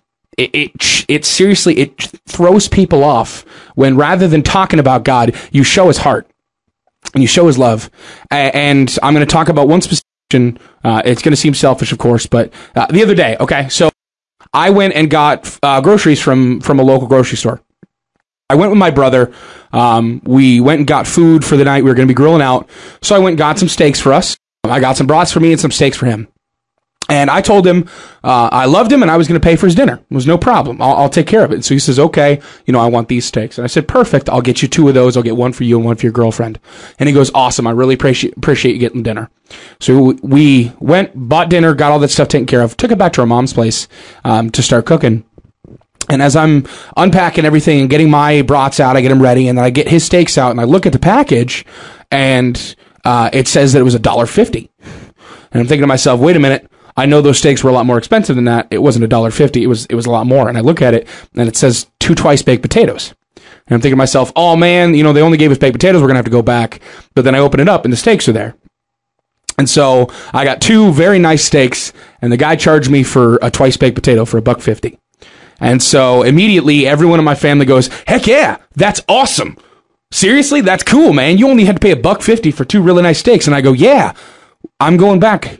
S4: It seriously, it throws people off when rather than talking about God, you show His heart. And you show His love. And I'm going to talk about one specific. It's going to seem selfish, of course, but the other day, okay, so I went and got groceries from a local grocery store. I went with my brother. We went and got food for the night. We were going to be grilling out. So I went and got some steaks for us. I got some brats for me and some steaks for him. And I told him I loved him and I was going to pay for his dinner. It was no problem. I'll take care of it. So he says, okay, I want these steaks. And I said, perfect. I'll get you 2 of those. I'll get one for you and one for your girlfriend. And he goes, awesome. I really appreciate you getting dinner. So we went, bought dinner, got all that stuff taken care of, took it back to our mom's place to start cooking. And as I'm unpacking everything and getting my brats out, I get them ready, and then I get his steaks out, and I look at the package, and it says that it was $1.50. And I'm thinking to myself, wait a minute. I know those steaks were a lot more expensive than that. It wasn't $1.50. It was a lot more. And I look at it, and it says 2 twice-baked potatoes. And I'm thinking to myself, oh, man, they only gave us baked potatoes. We're going to have to go back. But then I open it up, and the steaks are there. And so I got 2 very nice steaks, and the guy charged me for a twice-baked potato for $1.50. And so immediately, everyone in my family goes, heck yeah, that's awesome. Seriously? That's cool, man. You only had to pay $1.50 for 2 really nice steaks. And I go, yeah, I'm going back.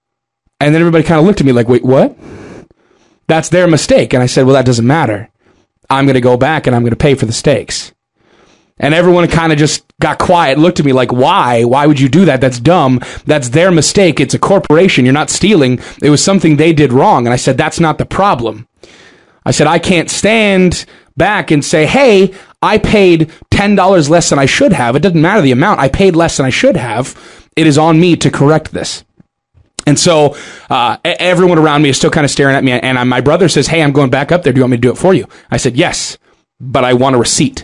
S4: And then everybody kind of looked at me like, wait, what? That's their mistake. And I said, well, that doesn't matter. I'm going to go back and I'm going to pay for the steaks. And everyone kind of just got quiet, looked at me like, why? Why would you do that? That's dumb. That's their mistake. It's a corporation. You're not stealing. It was something they did wrong. And I said, that's not the problem. I said, I can't stand back and say, hey, I paid $10 less than I should have. It doesn't matter the amount. I paid less than I should have. It is on me to correct this. And so everyone around me is still kind of staring at me. And my brother says, hey, I'm going back up there. Do you want me to do it for you? I said, yes, but I want a receipt.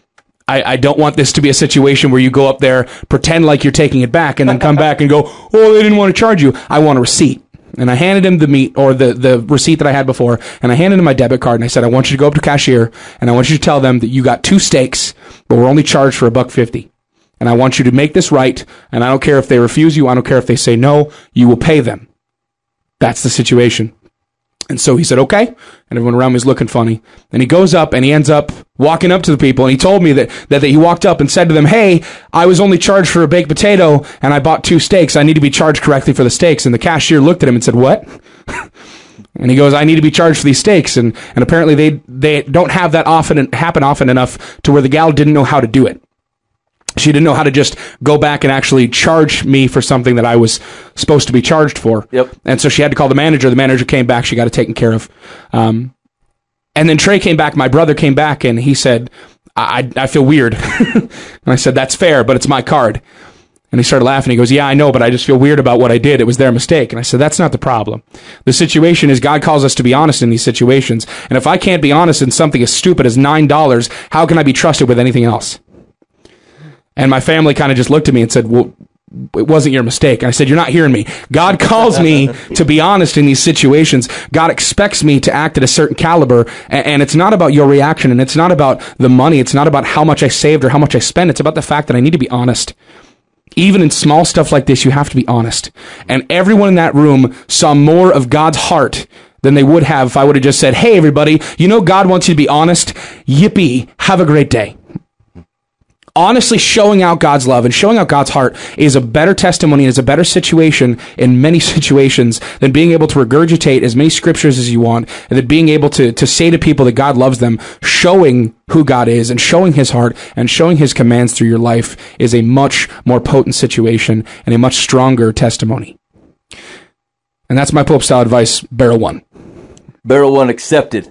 S4: I don't want this to be a situation where you go up there, pretend like you're taking it back, and then come back and go, oh, they didn't want to charge you. I want a receipt. And I handed him the meat, or the receipt that I had before, and I handed him my debit card, and I said, I want you to go up to cashier, and I want you to tell them that you got 2 steaks, but we're only charged for $1.50. And I want you to make this right, and I don't care if they refuse you, I don't care if they say no, you will pay them. That's the situation. And so he said, okay. And everyone around me is looking funny. And he goes up and he ends up walking up to the people. And he told me that he walked up and said to them, hey, I was only charged for a baked potato and I bought 2 steaks. I need to be charged correctly for the steaks. And the cashier looked at him and said, what? And he goes, I need to be charged for these steaks. And apparently they don't have that happen often enough to where the gal didn't know how to do it. She didn't know how to just go back and actually charge me for something that I was supposed to be charged for. Yep. And so she had to call the manager. The manager came back. She got it taken care of. And then Trey came back. My brother came back, and he said, I feel weird. And I said, that's fair, but it's my card. And he started laughing. He goes, yeah, I know, but I just feel weird about what I did. It was their mistake. And I said, that's not the problem. The situation is God calls us to be honest in these situations. And if I can't be honest in something as stupid as $9, how can I be trusted with anything else? And my family kind of just looked at me and said, well, it wasn't your mistake. And I said, you're not hearing me. God calls me to be honest in these situations. God expects me to act at a certain caliber. And it's not about your reaction. And it's not about the money. It's not about how much I saved or how much I spent. It's about the fact that I need to be honest. Even in small stuff like this, you have to be honest. And everyone in that room saw more of God's heart than they would have if I would have just said, hey, everybody, you know God wants you to be honest. Yippee. Have a great day. Honestly showing out God's love and showing out God's heart is a better testimony and is a better situation in many situations than being able to regurgitate as many scriptures as you want, and then being able to say to people that God loves them. Showing who God is and showing his heart and showing his commands through your life is a much more potent situation and a much stronger testimony. And that's my Pope style advice, barrel 1.
S5: Barrel 1 accepted.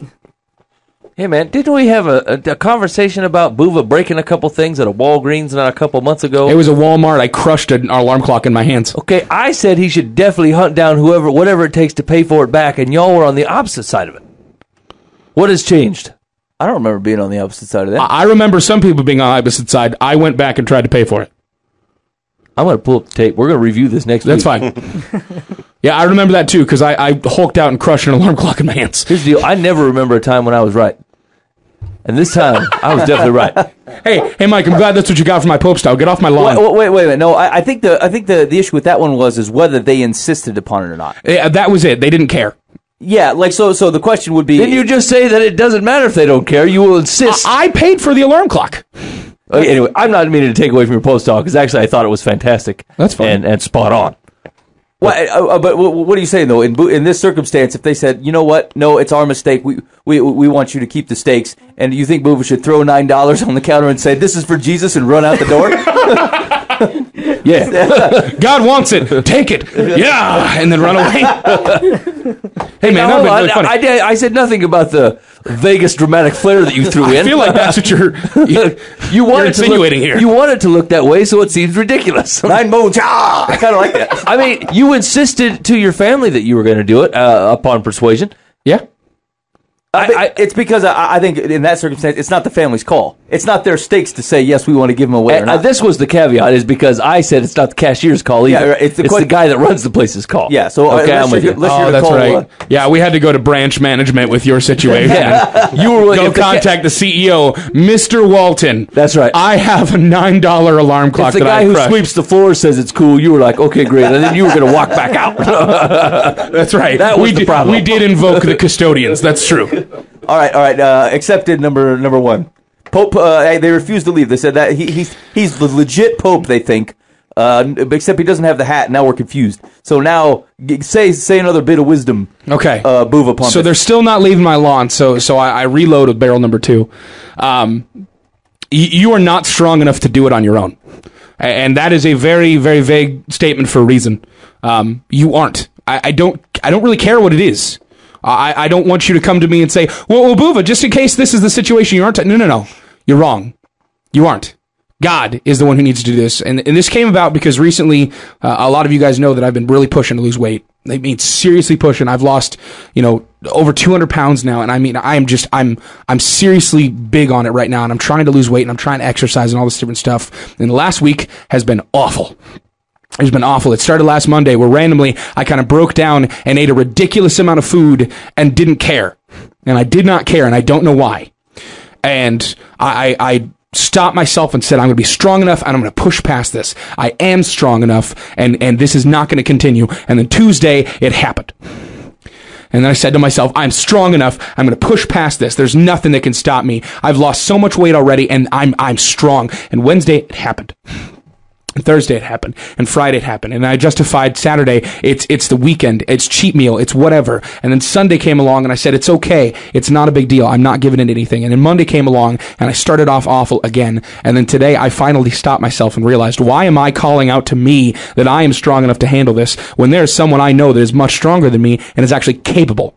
S5: Hey, man, didn't we have a conversation about Buva breaking a couple things at a Walgreens not a couple months ago?
S4: It was a Walmart. I crushed an alarm clock in my hands.
S5: Okay, I said he should definitely hunt down whatever it takes to pay for it back, and y'all were on the opposite side of it. What has changed?
S3: I don't remember being on the opposite side of that.
S4: I remember some people being on the opposite side. I went back and tried to pay for it.
S5: I'm going to pull up the tape. We're going to review this next week.
S4: That's fine. Yeah, I remember that, too, because I hulked out and crushed an alarm clock in my hands.
S5: Here's the deal. I never remember a time when I was right. And this time, I was definitely right.
S4: Hey, Mike, I'm glad that's what you got for my Pope style. Get off my lawn.
S3: Wait. No, I think the issue with that one is whether they insisted upon it or not.
S4: Yeah, that was it. They didn't care.
S3: Yeah, like so the question would be...
S5: Didn't you just say that it doesn't matter if they don't care? You will insist.
S4: I paid for the alarm clock.
S5: Okay, anyway, I'm not meaning to take away from your post talk, because actually I thought it was fantastic.
S4: That's fine.
S5: And spot on.
S3: But what are you saying, though? In this circumstance, if they said, you know what, no, it's our mistake, we want you to keep the steaks, and you think Buva should throw $9 on the counter and say, this is for Jesus, and run out the door?
S4: Yeah. God wants it. Take it. Yeah. And then run away. Hey, man, that was really funny.
S5: I said nothing about the Vegas dramatic flair that you threw in.
S4: I feel like that's what you're insinuating here.
S5: You want it to look that way, so it seems ridiculous.
S3: 9 moons. I kind of like that.
S5: I mean, you insisted to your family that you were going to do it upon persuasion.
S4: Yeah.
S3: It's because I think in that circumstance, it's not the family's call. It's not their stakes to say, yes, we want to give them away or not.
S5: This was the caveat, is because I said it's not the cashier's call either. Yeah, it's the guy that runs the place's call.
S3: Yeah, so
S5: okay, I'm with you.
S4: That's right. Yeah, we had to go to branch management with your situation.
S5: Yeah. You were
S4: go contact the CEO, Mr. Walton.
S5: That's right.
S4: I have a $9 alarm clock that I crushed.
S5: The guy who sweeps the floor says it's cool. You were like, okay, great. And then you were going to walk back out.
S4: That's right. That was the problem. We did invoke the custodians. That's true.
S3: All right. Accepted number 1. Pope. They refused to leave. They said that he's the legit Pope. They think except he doesn't have the hat. Now we're confused. So now, say another bit of wisdom.
S4: Okay.
S3: Buva Pumpkin.
S4: So they're still not leaving my lawn. So I reload with barrel number 2. You are not strong enough to do it on your own. And that is a very, very vague statement for a reason. You aren't. I don't really care what it is. I don't want you to come to me and say, well, Buva, just in case this is the situation you aren't. No. You're wrong. You aren't. God is the one who needs to do this. And this came about because recently, a lot of you guys know that I've been really pushing to lose weight. I mean, seriously pushing. I've lost, over 200 pounds now. And I mean, I'm seriously big on it right now. And I'm trying to lose weight and I'm trying to exercise and all this different stuff. And the last week has been awful. It's been awful. It started last Monday where randomly I kind of broke down and ate a ridiculous amount of food and didn't care. And I did not care. And I don't know why. And I stopped myself and said, I'm going to be strong enough and I'm going to push past this. I am strong enough and this is not going to continue. And then Tuesday, it happened. And then I said to myself, I'm strong enough. I'm going to push past this. There's nothing that can stop me. I've lost so much weight already and I'm strong. And Wednesday, it happened. And Thursday it happened, and Friday it happened, and I justified Saturday, it's the weekend, it's cheat meal, it's whatever. And then Sunday came along, and I said, it's okay, it's not a big deal, I'm not giving it anything. And then Monday came along, and I started off awful again. And then today I finally stopped myself and realized, why am I calling out to me that I am strong enough to handle this when there's someone I know that is much stronger than me and is actually capable?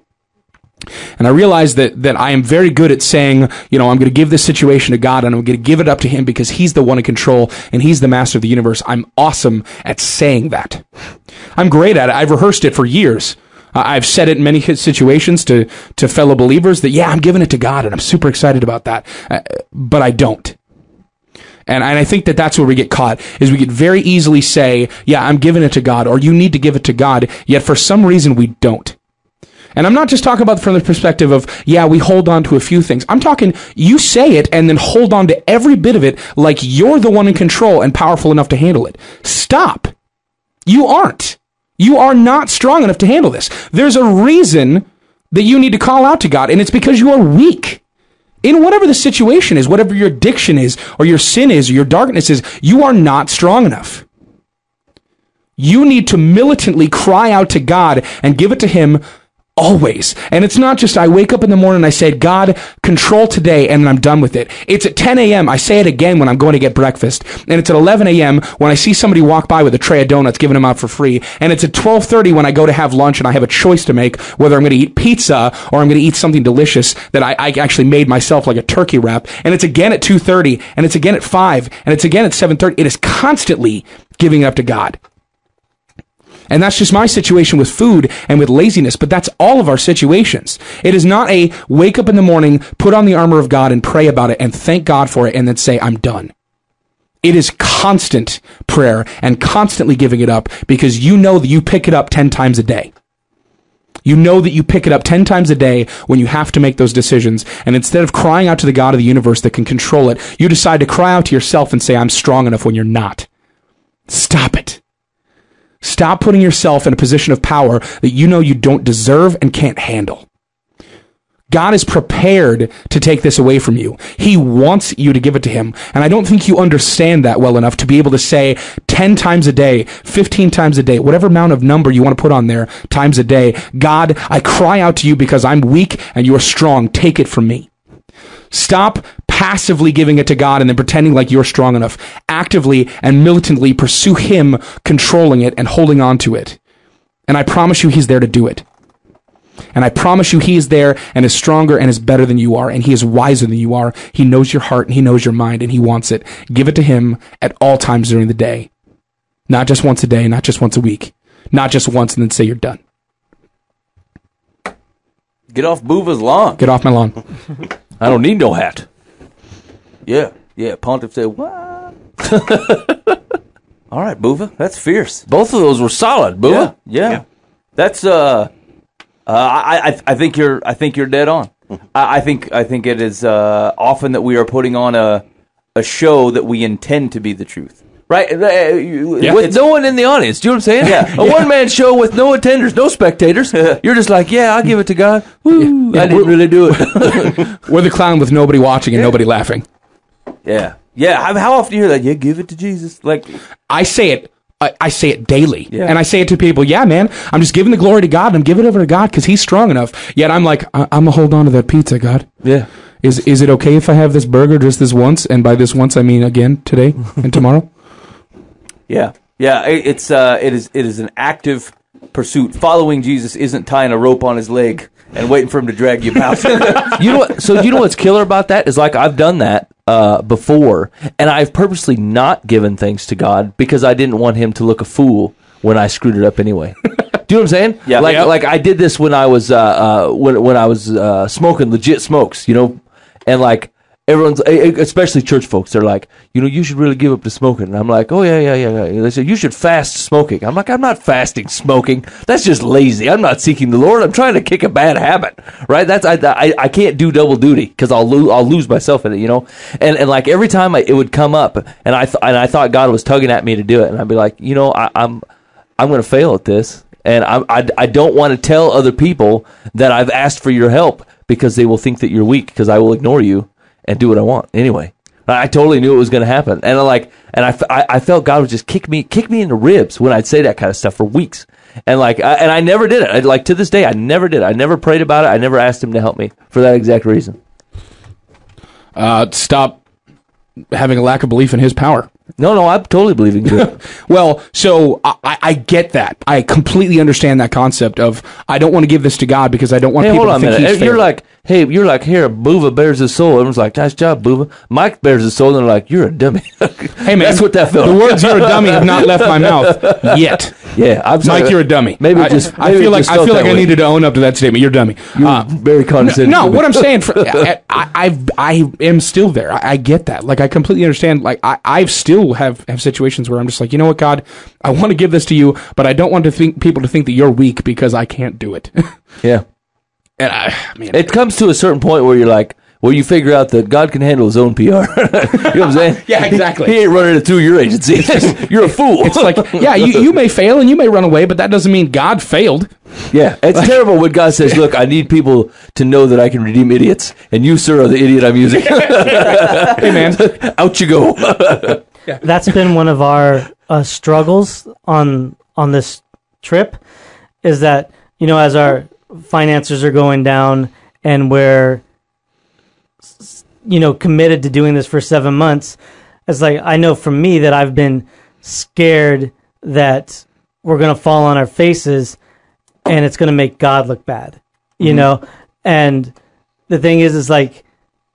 S4: And I realized that I am very good at saying, I'm going to give this situation to God and I'm going to give it up to Him because He's the one in control and He's the master of the universe. I'm awesome at saying that. I'm great at it. I've rehearsed it for years. I've said it in many situations to fellow believers that, I'm giving it to God and I'm super excited about that. But I don't. And I think that's where we get caught, is we get very easily say, I'm giving it to God, or you need to give it to God, yet for some reason we don't. And I'm not just talking about from the perspective of, we hold on to a few things. I'm talking, you say it and then hold on to every bit of it like you're the one in control and powerful enough to handle it. Stop. You aren't. You are not strong enough to handle this. There's a reason that you need to call out to God, and it's because you are weak. In whatever the situation is, whatever your addiction is, or your sin is, or your darkness is, you are not strong enough. You need to militantly cry out to God and give it to Him always. And it's not just I wake up in the morning and I say, God, control today, and I'm done with it. It's at 10 a.m. I say it again when I'm going to get breakfast. And it's at 11 a.m. when I see somebody walk by with a tray of donuts, giving them out for free. And it's at 12:30 when I go to have lunch and I have a choice to make whether I'm going to eat pizza or I'm going to eat something delicious that I actually made myself, like a turkey wrap. And it's again at 2:30, and it's again at 5, and it's again at 7:30. It is constantly giving it up to God. And that's just my situation with food and with laziness, but that's all of our situations. It is not a wake up in the morning, put on the armor of God and pray about it and thank God for it and then say, I'm done. It is constant prayer and constantly giving it up because you know that you pick it up 10 times a day. You know that you pick it up 10 times a day when you have to make those decisions. And instead of crying out to the God of the universe that can control it, you decide to cry out to yourself and say, I'm strong enough when you're not. Stop it. Stop putting yourself in a position of power that you know you don't deserve and can't handle. God is prepared to take this away from you. He wants you to give it to Him. And I don't think you understand that well enough to be able to say 10 times a day, 15 times a day, whatever amount of number you want to put on there, times a day, God, I cry out to you because I'm weak and you are strong. Take it from me. Stop passively giving it to God and then pretending like you're strong enough. Actively and militantly pursue Him controlling it and holding on to it. And I promise you He's there to do it. And I promise you He is there and is stronger and is better than you are. And He is wiser than you are. He knows your heart and He knows your mind and He wants it. Give it to Him at all times during the day. Not just once a day, not just once a week. Not just once and then say you're done.
S3: Get off Buva's lawn.
S4: Get off my lawn.
S3: I don't need no hat. Yeah, Pontiff said, what? All right, Buva, that's fierce. Both of those were solid, Buva. Yeah. That's I think you're dead on. I think it is often that we are putting on a show that we intend to be the truth. Right? With no one in the audience. Do you know what I'm saying? Yeah. A one-man show with no attenders, no spectators. You're just like, I'll give it to God. Woo, I didn't really do it.
S4: We're the clown with nobody watching and nobody laughing.
S3: Yeah. Yeah, how often do you hear that? Yeah, give it to Jesus. Like,
S4: I say it. I say it daily,
S3: Yeah.
S4: and I say it to people. Yeah, man, I'm just giving the glory to God. And I'm giving it over to God because He's strong enough. Yet I'm like, I'm gonna hold on to that pizza, God.
S3: yeah.
S4: Is it okay if I have this burger just this once? And by this once, I mean again today and tomorrow.
S3: Yeah, it is an active pursuit. Following Jesus isn't tying a rope on his leg and waiting for him to drag you out.
S5: You know what? So you know what's killer about that is like I've done that before, and I've purposely not given thanks to God because I didn't want Him to look a fool when I screwed it up anyway. Do you know what I'm saying?
S3: Yeah.
S5: Like I did this when I was when I was smoking legit smokes, you know, and like everyone's, especially church folks, they're like, you know, you should really give up to smoking. And I'm like, oh yeah. They say you should fast smoking. I'm like, I'm not fasting smoking. That's just lazy. I'm not seeking the Lord. I'm trying to kick a bad habit, right? That's I can't do double duty because I'll lose myself in it, you know. And like every time it would come up, and I thought God was tugging at me to do it, and I'd be like, you know, I'm going to fail at this, and I don't want to tell other people that I've asked for your help because they will think that you're weak because I will ignore you and do what I want anyway. I totally knew it was going to happen, and I felt God would just kick me in the ribs when I'd say that kind of stuff for weeks, and I never did it. Like to this day, I never did. I never prayed about it. I never asked Him to help me for that exact reason.
S4: Stop having a lack of belief in His power.
S5: No, I'm totally believing it.
S4: Well, so I get that. I completely understand that concept of I don't want to give this to God because I don't want
S5: Hey,
S4: people
S5: hold on
S4: to
S5: a
S4: think
S5: minute.
S4: He's
S5: You're
S4: failed.
S5: like, here, Boova bears his soul. Everyone's like, nice job, Boova. Mike bears his soul, and they're like, you're a dummy.
S4: Hey, man,
S5: That's what that felt
S4: The
S5: like.
S4: words "you're a dummy" have not left my mouth yet.
S5: Yeah, I'm sorry.
S4: Mike, you're a dummy.
S5: Maybe
S4: I feel like I needed to own up to that statement. You're a dummy.
S5: very condescending.
S4: No,
S5: to me.
S4: what I'm saying, I am still there. I get that. Like, I completely understand. Like, I still have situations where I'm just like, you know what, God, I want to give this to you, but I don't want people to think that you're weak because I can't do it.
S5: Yeah.
S4: And
S5: It comes to a certain point where you're like, where you figure out that God can handle His own PR. You know what I'm saying?
S4: Yeah, exactly.
S5: He ain't running it through your agency. You're a fool.
S4: it's like, yeah, you may fail and you may run away, but that doesn't mean God failed.
S5: Yeah, it's terrible when God says, look, I need people to know that I can redeem idiots, and you, sir, are the idiot I'm using.
S4: Hey, man.
S5: Out you go.
S6: That's been one of our struggles on this trip, is that, you know, as our finances are going down and we're, you know, committed to doing this for 7 months, it's like, I know from me that I've been scared that we're going to fall on our faces and it's going to make God look bad, you know? And the thing is like,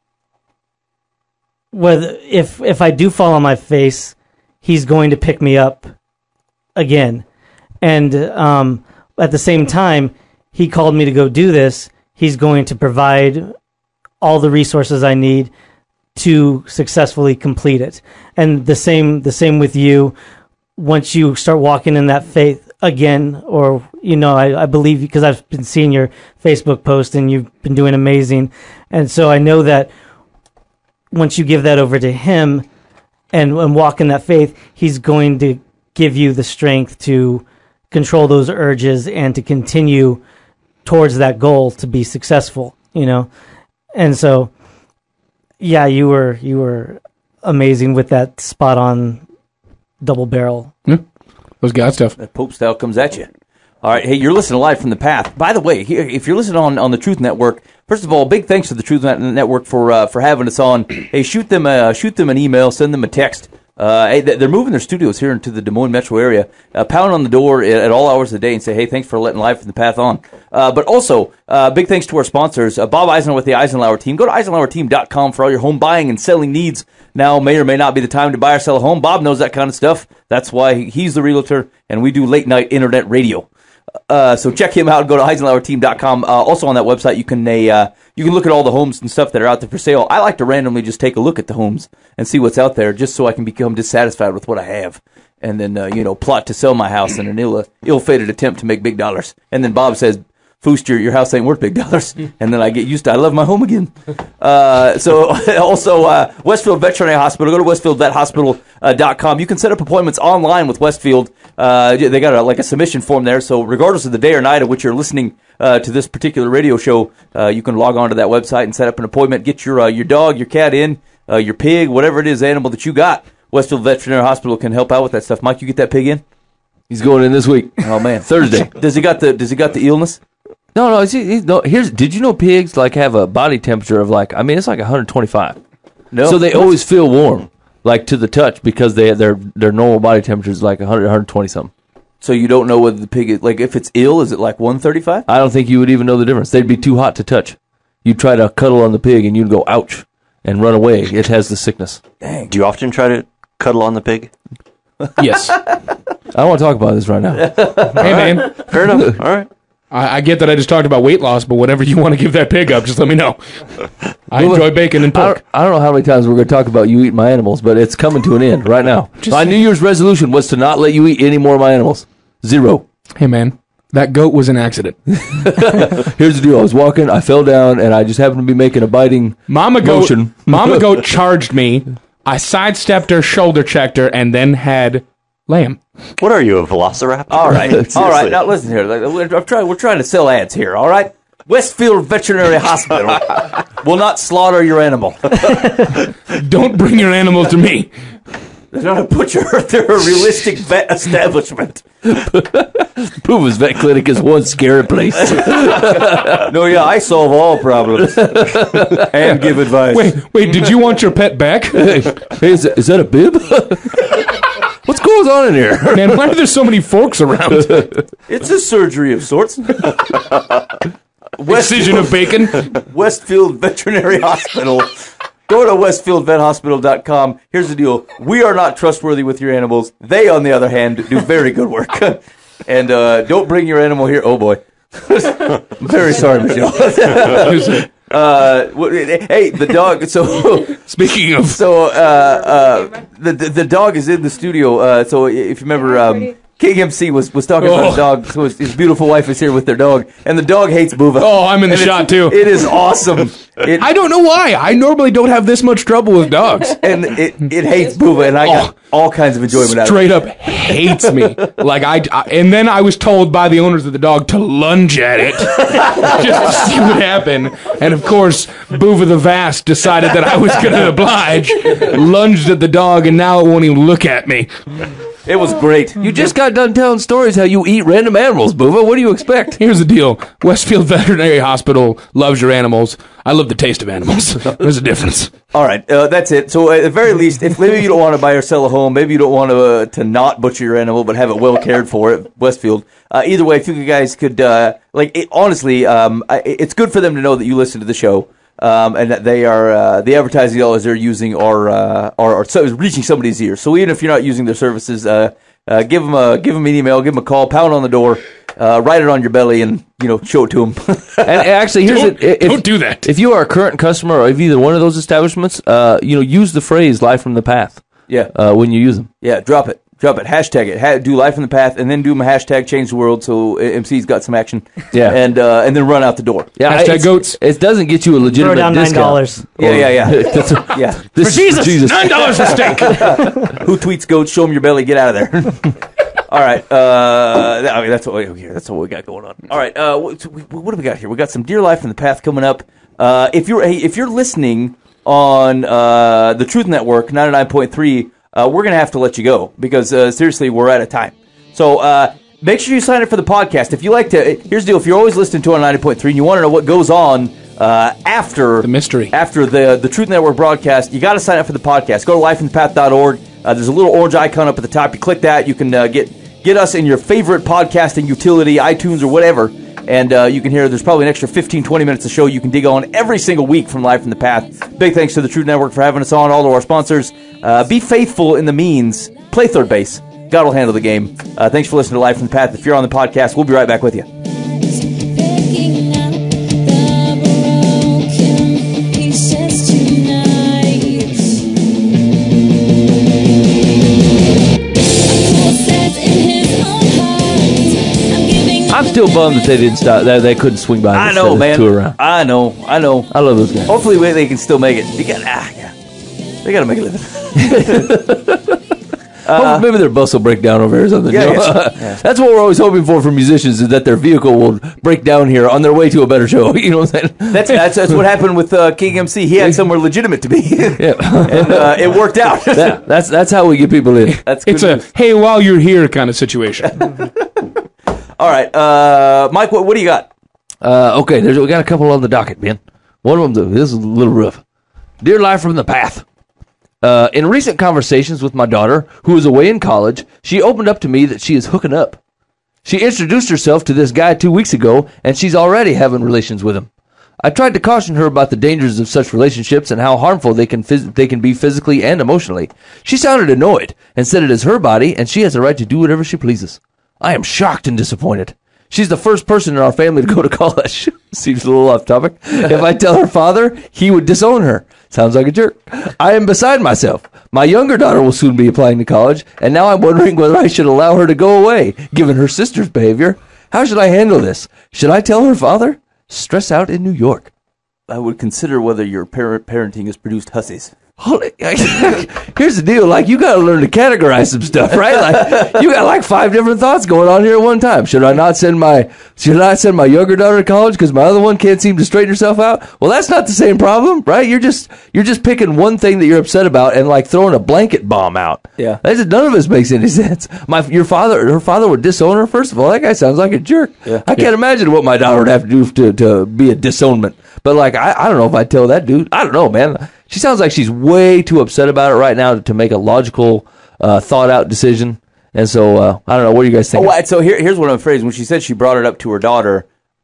S6: whether if I do fall on my face, He's going to pick me up again. And at the same time, He called me to go do this. He's going to provide all the resources I need to successfully complete it. And the same with you. Once you start walking in that faith again, or, you know, I believe, because I've been seeing your Facebook post and you've been doing amazing. And so I know that once you give that over to Him and walk in that faith, He's going to give you the strength to control those urges and to continue towards that goal to be successful, you know? And so, yeah, you were amazing with that spot on double barrel.
S4: Those God stuff.
S3: That Pope style comes at you. All right, hey, you're listening live from the Path. By the way, if you're listening on the Truth Network, first of all, big thanks to the Truth Network for having us on. Hey, shoot them an email, send them a text. Hey, they're moving their studios here into the Des Moines metro area. Pound on the door at all hours of the day and say, hey, thanks for letting Live from the Path on. But also, big thanks to our sponsors, Bob Eisenhower with the Eisenhower team. Go to EisenhowerTeam.com for all your home buying and selling needs. Now may or may not be the time to buy or sell a home. Bob knows that kind of stuff. That's why he's the realtor, and we do late-night internet radio. So check him out. Go to EisenhowerTeam.com. Also on that website, you can look at all the homes and stuff that are out there for sale. I like to randomly just take a look at the homes and see what's out there, just so I can become dissatisfied with what I have, and then plot to sell my house in an ill-fated attempt to make big dollars. And then Bob says, Fooster, your house ain't worth big dollars. And then I get used to I love my home again. So also Westfield Veterinary Hospital. Go to westfieldvethospital.com. You can set up appointments online with Westfield. They got a submission form there. So regardless of the day or night at which you're listening to this particular radio show, you can log on to that website and set up an appointment. Get your dog, your cat in. your pig, whatever it is, animal that you got, Westfield Veterinary Hospital can help out with that stuff. Mike, you get that pig in?
S5: He's going in this week.
S3: Oh man, Thursday. Does he got the illness?
S5: No. Did you know pigs like have a body temperature of like? I mean, it's like 125.
S3: No.
S5: So they always feel warm, like to the touch, because their normal body temperature is like 100, 120 something.
S3: So you don't know whether the pig is, like, if it's ill, is it like 135?
S5: I don't think you would even know the difference. They'd be too hot to touch. You'd try to cuddle on the pig and you'd go, ouch, and run away. It has the sickness.
S3: Dang.
S7: Do you often try to cuddle on the pig?
S4: Yes.
S5: I don't want to talk about this right now.
S4: Hey, man.
S7: Fair enough. All right.
S4: I get that I just talked about weight loss, but whatever you want to give that pig up, just let me know. I enjoy bacon and pork.
S5: I don't know how many times we're going to talk about you eating my animals, but it's coming to an end right now. My New Year's resolution was to not let you eat any more of my animals. 0.
S4: Hey, man. That goat was an accident.
S5: Here's the deal. I was walking, I fell down, and I just happened to be making a biting
S4: Mama
S5: motion.
S4: goat charged me. I sidestepped her, shoulder checked her, and then had lamb.
S7: What are you, a velociraptor?
S3: All right. All
S7: Seriously.
S3: right. Now listen here. We're trying to sell ads here. All right. Westfield Veterinary Hospital will not slaughter your animal.
S4: Don't bring your animal to me.
S3: They're not a butcher. They're a realistic vet establishment.
S5: Poova's Vet Clinic is one scary place.
S3: No, yeah, I solve all problems and give advice.
S4: Wait, did you want your pet back?
S5: Hey, is that a bib? What's going on in here?
S4: Man, why are there so many forks around?
S3: It's a surgery of sorts.
S4: Excision of bacon?
S3: Westfield Veterinary Hospital. Go to westfieldvethospital.com. Here's the deal. We are not trustworthy with your animals. They, on the other hand, do very good work. And don't bring your animal here. Oh, boy. I'm very sorry, Michelle. Hey, the dog. So
S4: speaking of,
S3: the dog is in the studio. So if you remember, King MC was talking about his dog. So his beautiful wife is here with their dog, and the dog hates Boova.
S4: Oh, I'm in the shot too.
S3: It is awesome.
S4: I don't know why. I normally don't have this much trouble with dogs,
S3: and it hates Boova, and I got all kinds of enjoyment out of it.
S4: Straight up hates me. Like and then I was told by the owners of the dog to lunge at it just to see what happened. And of course, Boova the Vast decided that I was going to oblige, lunged at the dog, and now it won't even look at me.
S3: It was great.
S5: You just got done telling stories how you eat random animals, Boova. What do you expect?
S4: Here's the deal. Westfield Veterinary Hospital loves your animals. I love the taste of animals. There's a difference.
S3: All right, that's it. So at the very least, if maybe you don't want to buy or sell a home, maybe you don't want to not butcher your animal, but have it well cared for at Westfield. Either way, if you guys could, honestly, it's good for them to know that you listen to the show. And that they are the advertising dollars they're using are reaching somebody's ears. So even if you're not using their services, give them an email, give them a call, pound on the door, write it on your belly, and show it to them.
S5: And actually,
S4: don't do that.
S5: If you are a current customer of either one of those establishments, use the phrase "Live from the Path."
S3: Yeah,
S5: when you use them.
S3: Yeah, drop it. Hashtag it. Do Life in the Path, and then do them a hashtag Change the World. So MC's got some action.
S5: Yeah,
S3: and then run out the door.
S5: Yeah,
S4: hashtag goats.
S5: It doesn't get you a legitimate
S6: Throw down
S5: discount.
S6: $9.
S3: Yeah.
S4: For Jesus, $9 a steak.
S3: Who tweets goats? Show them your belly. Get out of there. All right. That's what we got going on. All right. What do we got here? We got some Dear Life in the Path coming up. If you're listening on the Truth Network 99.3. We're going to have to let you go because, seriously, we're out of time. So make sure you sign up for the podcast. If you like to, here's the deal. If you're always listening to on 90.3 and you want to know what goes on after
S4: the mystery,
S3: after the Truth Network broadcast, you got to sign up for the podcast. Go to lifeinthepath.org. There's a little orange icon up at the top. You click that. You can get us in your favorite podcasting utility, iTunes or whatever. And you can hear there's probably an extra 15, 20 minutes of show you can dig on every single week from Live from the Path. Big thanks to the Truth Network for having us on, all of our sponsors. Be faithful in the means. Play third base. God will handle the game. Thanks for listening to Live from the Path. If you're on the podcast, we'll be right back with you.
S5: I'm still bummed that they didn't stop. That they couldn't swing by.
S3: I know, man.
S5: Tour around.
S3: I know.
S5: I love those guys.
S3: Hopefully, they can still make it. They got to make a living.
S5: Maybe their bus will break down over here or something.
S3: Yeah,
S5: you know? That's what we're always hoping for musicians, is that their vehicle will break down here on their way to a better show. You know what I'm saying?
S3: That's what happened with King MC. He had somewhere legitimate to be,
S5: Yeah.
S3: and it worked out.
S5: That's how we get people in.
S3: That's good
S4: It's a
S3: news.
S4: hey, while you're here kind of situation.
S3: All right, Mike, what do you got?
S5: Okay, we got a couple on the docket, Ben. One of them, this is a little rough. Dear Life from the Path. In recent conversations with my daughter, who is away in college, she opened up to me that she is hooking up. She introduced herself to this guy 2 weeks ago, and she's already having relations with him. I tried to caution her about the dangers of such relationships and how harmful they can be physically and emotionally. She sounded annoyed and said it is her body, and she has the right to do whatever she pleases. I am shocked and disappointed. She's the first person in our family to go to college. Seems a little off topic. If I tell her father, he would disown her. Sounds like a jerk. I am beside myself. My younger daughter will soon be applying to college, and now I'm wondering whether I should allow her to go away, given her sister's behavior. How should I handle this? Should I tell her father? Stress out in New York.
S3: I would consider whether your parenting has produced hussies.
S5: Here's the deal, like, you gotta learn to categorize some stuff, right? Like, you got like 5 different thoughts going on here at one time. Should I send my younger daughter to college because my other one can't seem to straighten herself out? Well, that's not the same problem, right? You're just picking one thing that you're upset about and like throwing a blanket bomb out.
S3: Yeah.
S5: None of this makes any sense. Her father would disown her. First of all, that guy sounds like a jerk.
S3: Yeah.
S5: I can't imagine what my daughter would have to do to be a disownment. But like, I don't know if I'd tell that dude. I don't know, man. She sounds like she's way too upset about it right now to make a logical, thought-out decision. And so, I don't know. What do you guys think?
S3: So here's what I'm afraid. When she said she brought it up to her daughter,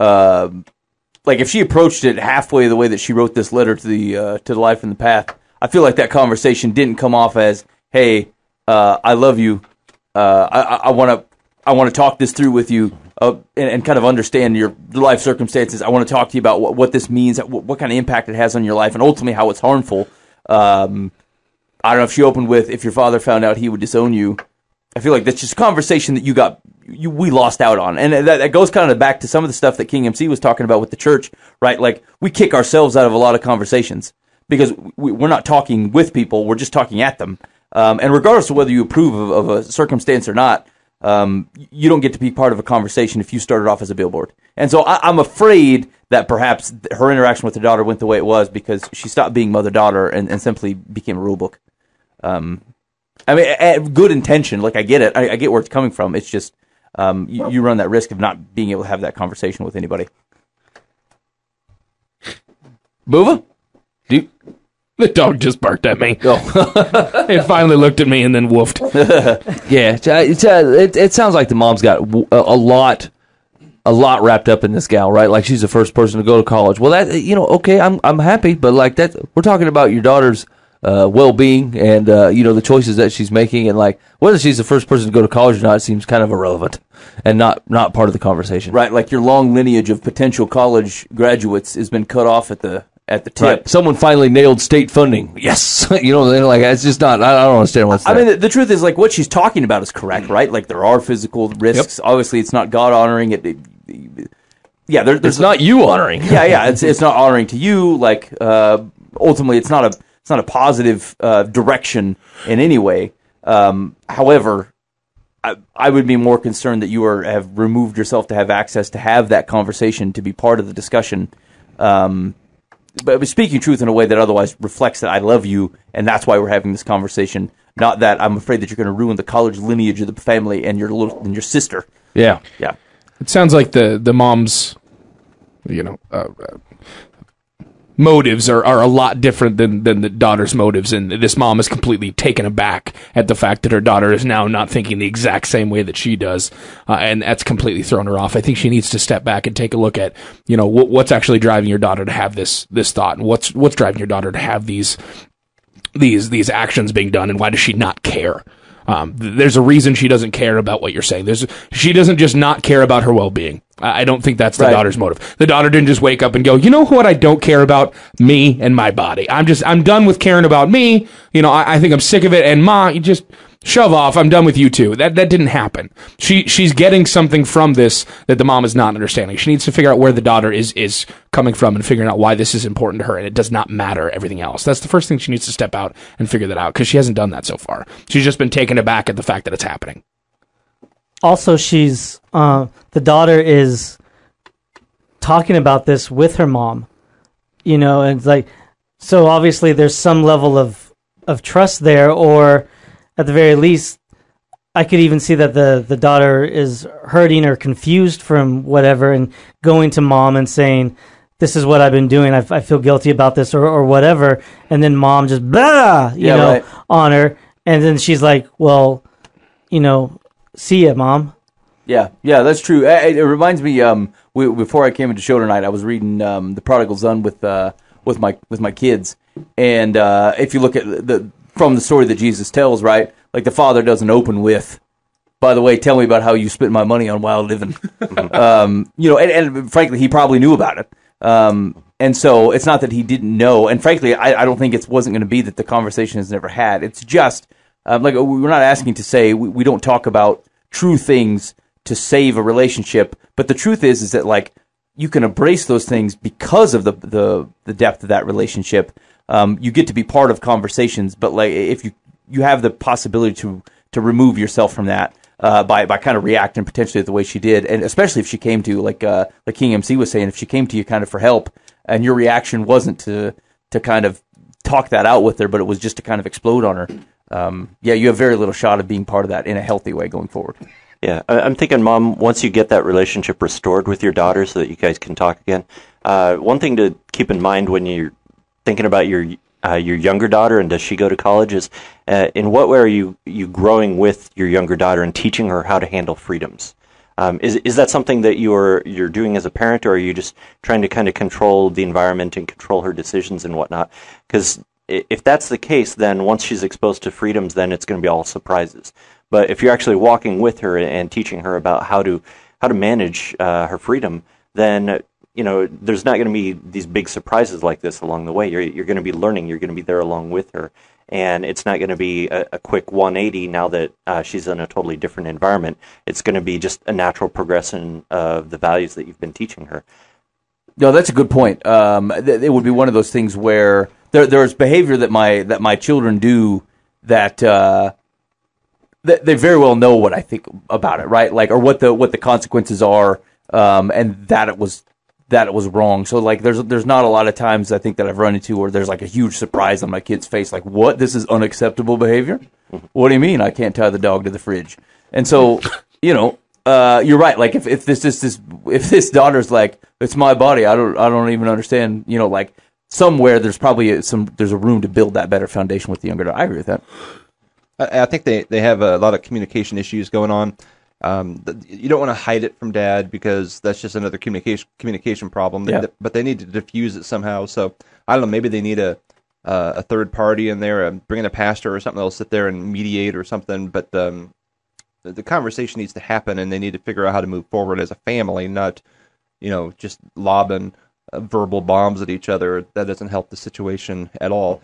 S3: like if she approached it halfway the way that she wrote this letter to the Life in the Path, I feel like that conversation didn't come off as, "Hey, I love you. I want to talk this through with you." And kind of understand your life circumstances. I want to talk to you about what this means, what kind of impact it has on your life, and ultimately how it's harmful. I don't know if she opened with, if your father found out, he would disown you. I feel like that's just a conversation that we lost out on. And that goes kind of back to some of the stuff that King MC was talking about with the church, right? Like, we kick ourselves out of a lot of conversations because we're not talking with people, we're just talking at them. And regardless of whether you approve of a circumstance or not, you don't get to be part of a conversation if you started off as a billboard. And so I'm afraid that perhaps her interaction with her daughter went the way it was because she stopped being mother-daughter and simply became a rule book. I mean, good intention, like I get it. I get where it's coming from. It's just you run that risk of not being able to have that conversation with anybody.
S5: Booba?
S4: The dog just barked at me. It finally looked at me and then woofed.
S5: Yeah, it sounds like the mom's got a lot wrapped up in this gal, right? Like, she's the first person to go to college. Well, that, okay, I'm happy, but like that, we're talking about your daughter's well-being and the choices that she's making, and like whether she's the first person to go to college or not seems kind of irrelevant and not part of the conversation.
S3: Right, like your long lineage of potential college graduates has been cut off at the tip.
S5: Right. Someone finally nailed state funding. Yes. Like, it's just not, I don't understand what's that.
S3: I mean, the truth is, like, what she's talking about is correct, right? Like, there are physical risks. Yep. Obviously, it's not God honoring. There's
S5: not you honoring.
S3: Yeah, it's not honoring to you. Like, ultimately, it's not a positive direction in any way. However, I would be more concerned that you have removed yourself to have access to have that conversation, to be part of the discussion. But speaking truth in a way that otherwise reflects that I love you, and that's why we're having this conversation. Not that I'm afraid that you're going to ruin the college lineage of the family and your sister.
S5: Yeah.
S4: It sounds like the mom's, motives are a lot different than the daughter's motives, and this mom is completely taken aback at the fact that her daughter is now not thinking the exact same way that she does, and that's completely thrown her off. I think she needs to step back and take a look at what's actually driving your daughter to have this thought, and what's driving your daughter to have these actions being done, and why does she not care? There's a reason she doesn't care about what you're saying. She doesn't just not care about her well-being. I don't think that's the daughter's motive. The daughter didn't just wake up and go, you know what I don't care about? Me and my body. I'm done with caring about me. I think I'm sick of it. And Ma, shove off. I'm done with you two. That didn't happen. She's getting something from this that the mom is not understanding. She needs to figure out where the daughter is coming from and figuring out why this is important to her, and it does not matter everything else. That's the first thing she needs to step out and figure that out, because she hasn't done that so far. She's just been taken aback at the fact that it's happening.
S6: Also, she's the daughter is talking about this with her mom, and it's like, so obviously there's some level of trust there, or at the very least, I could even see that the daughter is hurting or confused from whatever, and going to mom and saying, this is what I've been doing, I feel guilty about this, or whatever, and then mom just blah, right. on her, and then she's like, well, see ya, Mom.
S3: Yeah, that's true. It reminds me. Before I came into the show tonight, I was reading The Prodigal Son with my kids, and if you look at from the story that Jesus tells, right, like the father doesn't open with, by the way, tell me about how you spent my money on wild living, and frankly, he probably knew about it. And so it's not that he didn't know, and frankly, I don't think it wasn't going to be that the conversation is never had. It's just. Like we're not asking to say we don't talk about true things to save a relationship, but the truth is that like you can embrace those things because of the depth of that relationship. You get to be part of conversations, but like if you have the possibility to remove yourself from that by kind of reacting potentially the way she did, and especially if she came to like King MC was saying, if she came to you kind of for help, and your reaction wasn't to kind of talk that out with her, but it was just to kind of explode on her. You have very little shot of being part of that in a healthy way going forward.
S7: Yeah, I'm thinking, Mom, once you get that relationship restored with your daughter so that you guys can talk again, one thing to keep in mind when you're thinking about your younger daughter and does she go to college is in what way are you growing with your younger daughter and teaching her how to handle freedoms? Is that something that you're doing as a parent, or are you just trying to kind of control the environment and control her decisions and whatnot? Because if that's the case, then once she's exposed to freedoms, then it's going to be all surprises. But if you're actually walking with her and teaching her about how to manage her freedom, then there's not going to be these big surprises like this along the way. You're going to be learning. You're going to be there along with her, and it's not going to be a quick 180 now that she's in a totally different environment. It's going to be just a natural progression of the values that you've been teaching her.
S3: No, that's a good point. It would be one of those things where there's behavior that my children do that they very well know what I think about it, right? Like, or what the consequences are, and that it was wrong. So like, there's not a lot of times I think that I've run into where there's like a huge surprise on my kid's face, like, what? This is unacceptable behavior? What do you mean I can't tie the dog to the fridge? And so you're right. Like if this daughter's like, it's my body, I don't even understand. Like somewhere there's probably there's a room to build that better foundation with the younger daughter. I agree with that.
S8: I think they have a lot of communication issues going on. You don't want to hide it from Dad because that's just another communication problem.
S3: Yeah.
S8: But they need to diffuse it somehow. So I don't know. Maybe they need a third party in there, bring in a pastor or something that'll sit there and mediate or something. But the conversation needs to happen, and they need to figure out how to move forward as a family, not just lobbing verbal bombs at each other. That doesn't help the situation at all.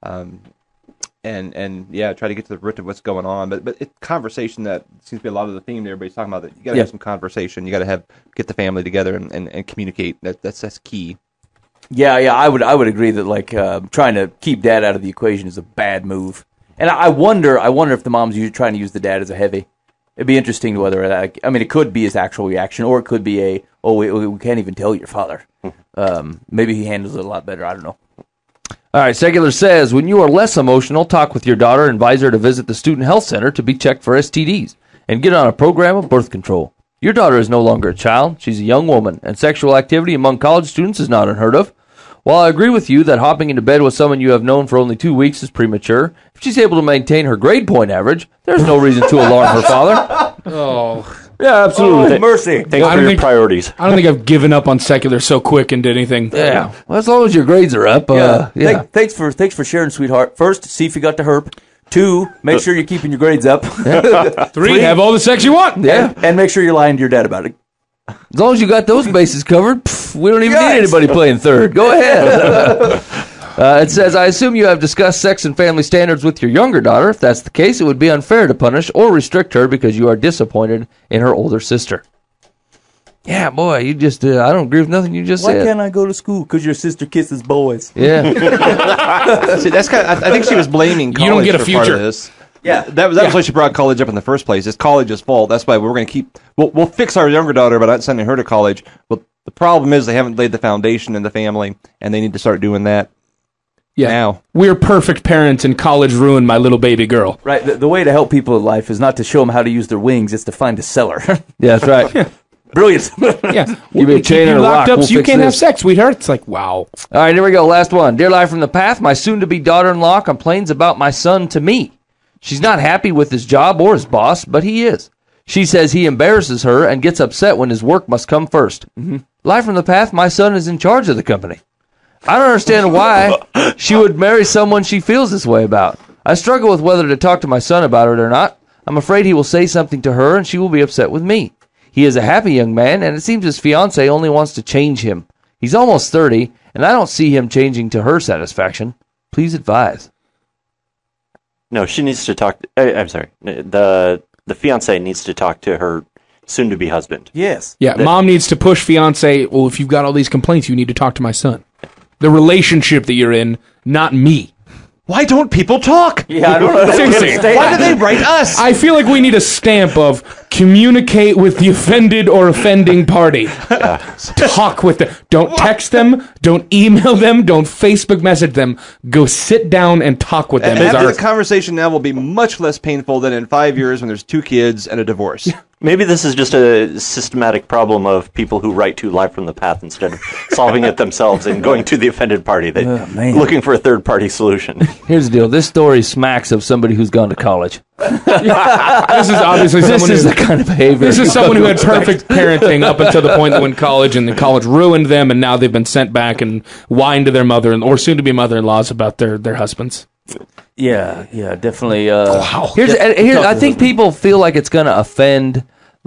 S8: And try to get to the root of what's going on. But it's conversation that seems to be a lot of the theme that everybody's talking about. That you got to have some conversation. You got to get the family together and communicate. That's key.
S3: Yeah, I would agree that like trying to keep Dad out of the equation is a bad move. And I wonder if the mom's trying to use the dad as a heavy. It'd be interesting to whether it could be his actual reaction, or it could be we can't even tell your father. Maybe he handles it a lot better. I don't know.
S5: All right, Secular says, when you are less emotional, talk with your daughter and advise her to visit the Student Health Center to be checked for STDs and get on a program of birth control. Your daughter is no longer a child. She's a young woman, and sexual activity among college students is not unheard of. While I agree with you that hopping into bed with someone you have known for only 2 weeks is premature, if she's able to maintain her grade point average, there's no reason to alarm her father.
S4: Oh.
S5: Yeah, absolutely.
S3: Oh, mercy.
S7: Thanks for your priorities.
S4: I don't think I've given up on Secular so quick and did anything.
S5: Yeah. Well, as long as your grades are up.
S3: Thanks for sharing, sweetheart. First, see if you got to herp. 2, make sure you're keeping your grades up.
S4: 3, have all the sex you want.
S3: Yeah. And make sure you're lying to your dad about it.
S5: As long as you got those bases covered, we don't even need anybody playing third. Go ahead. It says, I assume you have discussed sex and family standards with your younger daughter. If that's the case, it would be unfair to punish or restrict her because you are disappointed in her older sister. Yeah, boy, you just, I don't agree with nothing you just said.
S3: Why can't I go to school? Because your sister kisses boys.
S5: Yeah.
S8: See, that's kind of, I think she was blaming college
S4: You don't get a
S8: for part
S4: future.
S8: of this.
S3: Yeah.
S8: That was why she brought college up in the first place. It's college's fault. That's why we're going to keep. We'll fix our younger daughter by not sending her to college. But the problem is they haven't laid the foundation in the family, and they need to start doing that.
S4: Yeah.
S8: Now.
S4: We're perfect parents, and college ruined my little baby girl.
S3: Right. The way to help people in life is not to show them how to use their wings. It's to find a seller.
S5: Yeah, that's right.
S3: Brilliant.
S4: Yeah.
S5: Give me a
S4: Keep
S5: chain
S4: you
S5: and a
S4: locked
S5: rock.
S4: up
S5: We'll
S4: so you
S5: fix
S4: can't have
S5: this.
S4: sex, sweetheart. It's like, wow.
S5: All right, here we go. Last one. Dear Life from the Path, my soon-to-be daughter-in-law complains about my son to me. She's not happy with his job or his boss, but he is. She says he embarrasses her and gets upset when his work must come first. Life from the Path, my son is in charge of the company. I don't understand why she would marry someone she feels this way about. I struggle with whether to talk to my son about it or not. I'm afraid he will say something to her and she will be upset with me. He is a happy young man, and it seems his fiancée only wants to change him. He's almost 30, and I don't see him changing to her satisfaction. Please advise.
S7: No, she needs to talk. I'm sorry. The fiancé needs to talk to her soon-to-be husband.
S3: Yes.
S4: Yeah, mom needs to push fiance. Well, if you've got all these complaints, you need to talk to my son. The relationship that you're in, not me.
S8: Why don't people talk?
S3: Yeah, I don't know.
S4: Seriously.
S8: Why do they write us?
S4: I feel like we need a stamp of communicate with the offended or offending party. Talk with them. Don't text them. Don't email them. Don't Facebook message them. Go sit down and talk with them.
S8: And
S4: Is
S8: after
S4: our-
S8: the conversation now will be much less painful than in 5 years when there's 2 kids and a divorce.
S7: Maybe this is just a systematic problem of people who write to Live from the Path instead of solving it themselves and going to the offended party, looking for a third-party solution.
S5: Here's the deal. This story smacks of somebody who's gone to college.
S4: This is obviously
S5: This
S4: someone
S5: is
S4: who,
S5: the kind of behavior.
S4: this is someone who had perfect parenting up until the point that went college, and the college ruined them, and now they've been sent back and whined to their mother or soon-to-be mother-in-laws about their husbands.
S3: Yeah, definitely.
S4: Wow.
S5: Here's I think people feel like it's gonna offend,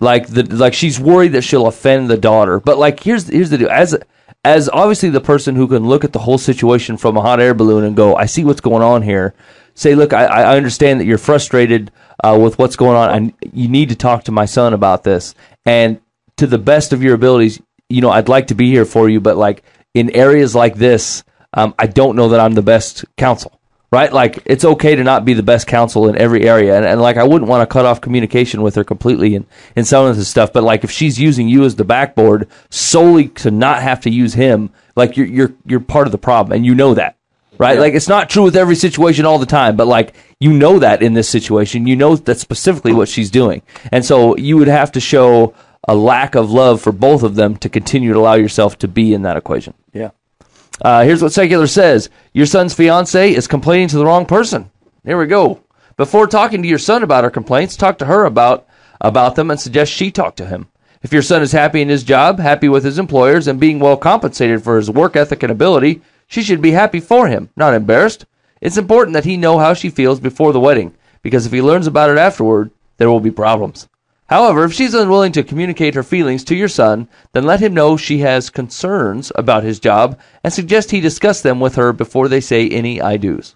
S5: like she's worried that she'll offend the daughter. But like here's the deal. As obviously the person who can look at the whole situation from a hot air balloon and go, I see what's going on here. Say, look, I understand that you're frustrated with what's going on, and you need to talk to my son about this. And to the best of your abilities, I'd like to be here for you, but like in areas like this, I don't know that I'm the best counsel. Right? Like, it's okay to not be the best counsel in every area. And like, I wouldn't want to cut off communication with her completely in some of this stuff. But like, if she's using you as the backboard solely to not have to use him, like, you're part of the problem. And you know that. Right? Yeah. Like, it's not true with every situation all the time. But like, you know that in this situation. You know that's specifically what she's doing. And so you would have to show a lack of love for both of them to continue to allow yourself to be in that equation.
S3: Yeah.
S5: Here's what Secular says. Your son's fiancé is complaining to the wrong person. Here we go. Before talking to your son about her complaints, talk to her about them and suggest she talk to him. If your son is happy in his job, happy with his employers, and being well compensated for his work ethic and ability, she should be happy for him, not embarrassed. It's important that he know how she feels before the wedding, because if he learns about it afterward, there will be problems. However, if she's unwilling to communicate her feelings to your son, then let him know she has concerns about his job and suggest he discuss them with her before they say any I do's.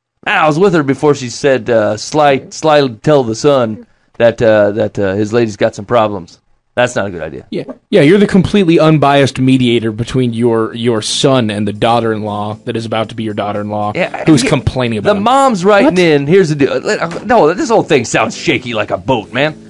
S5: I was with her before she said, sly tell the son that his lady's got some problems. That's not a good idea.
S4: Yeah, you're the completely unbiased mediator between your son and the daughter-in-law that is about to be your daughter-in-law, who's complaining about
S5: the
S4: him.
S5: mom's writing in. Here's the deal. No, this whole thing sounds shaky like a boat, man.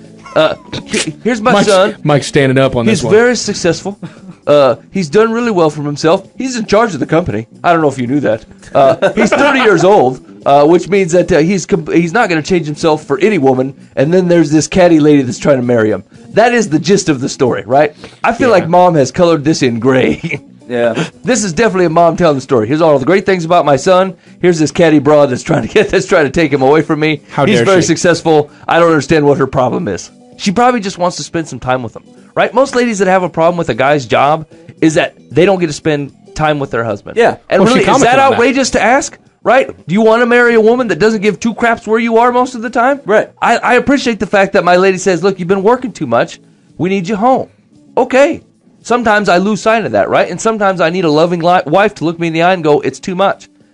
S5: Here's my son.
S4: Mike's standing up on this
S5: He's
S4: one.
S5: very successful. He's done really well for himself. He's in charge of the company. I don't know if you knew that. He's 30 years old, which means that he's not going to change himself for any woman. And then there's this catty lady that's trying to marry him. That is the gist of the story, right? I feel like mom has colored this in gray.
S3: Yeah.
S5: This is definitely a mom telling the story. Here's all the great things about my son. Here's this catty broad that's trying to take him away from me.
S4: How
S5: He's
S4: dare
S5: very
S4: she.
S5: successful. I don't understand what her problem is. She probably just wants to spend some time with him, right? Most ladies that have a problem with a guy's job is that they don't get to spend time with their husband.
S3: Yeah.
S5: And
S4: Well, she
S5: really, is
S4: commented
S5: that
S4: on that.
S5: outrageous to ask? Right? Do you want to marry a woman that doesn't give two craps where you are most of the time?
S3: Right.
S5: I appreciate the fact that my lady says, look, you've been working too much. We need you home. Okay. Sometimes I lose sight of that, right? And sometimes I need a loving wife to look me in the eye and go, it's too much.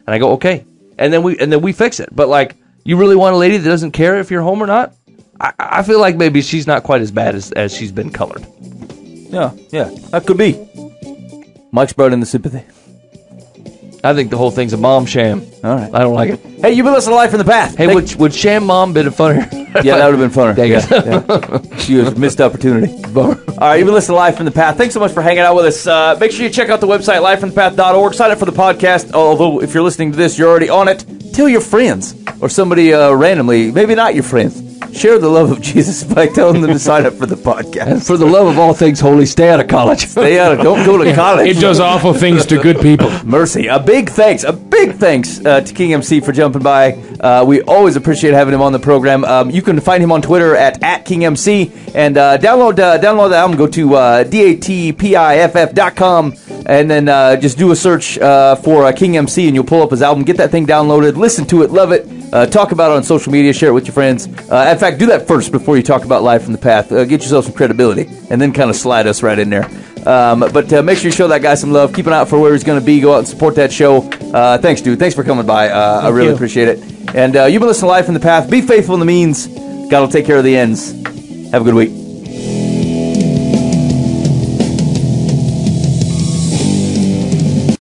S5: And I go, okay. And then we fix it. But like, you really want a lady that doesn't care if you're home or not? I feel like maybe she's not quite as bad as she's been colored.
S3: Yeah, that could be. Mike's brought in the sympathy.
S5: I think the whole thing's a mom sham.
S3: All right.
S5: I don't like it.
S3: Hey, you've been listening to Life in the Path.
S5: Hey, would sham mom been funnier?
S3: Yeah, that would have been funner.
S5: Dang it.
S3: Yeah. She was missed opportunity. All right, you've been listening to Life in the Path. Thanks so much for hanging out with us. Make sure you check out the website, lifeinthepath.org. Sign up for the podcast. Although, if you're listening to this, you're already on it. Tell your friends or somebody randomly, maybe not your friends. Share the love of Jesus by telling them to sign up for the podcast.
S5: And for the love of all things holy, stay out of college.
S3: Stay out of, don't go to college.
S4: It does awful things to good people.
S3: Mercy. A big thanks to King MC for jumping by. We always appreciate having him on the program. You can find him on Twitter at KingMC, and download the album. Go to datpiff.com, and then just do a search for King MC, and you'll pull up his album. Get that thing downloaded, listen to it, love it. Talk about it on social media, share it with your friends. In fact, do that first before you talk about Life from the Path. Get yourself some credibility, and then kind of slide us right in there. But make sure you show that guy some love. Keep an eye out for where he's going to be. Go out and support that show. Thanks, dude. Thanks for coming by. I really appreciate it. And you've been listening to Life from the Path. Be faithful in the means. God will take care of the ends. Have a good week.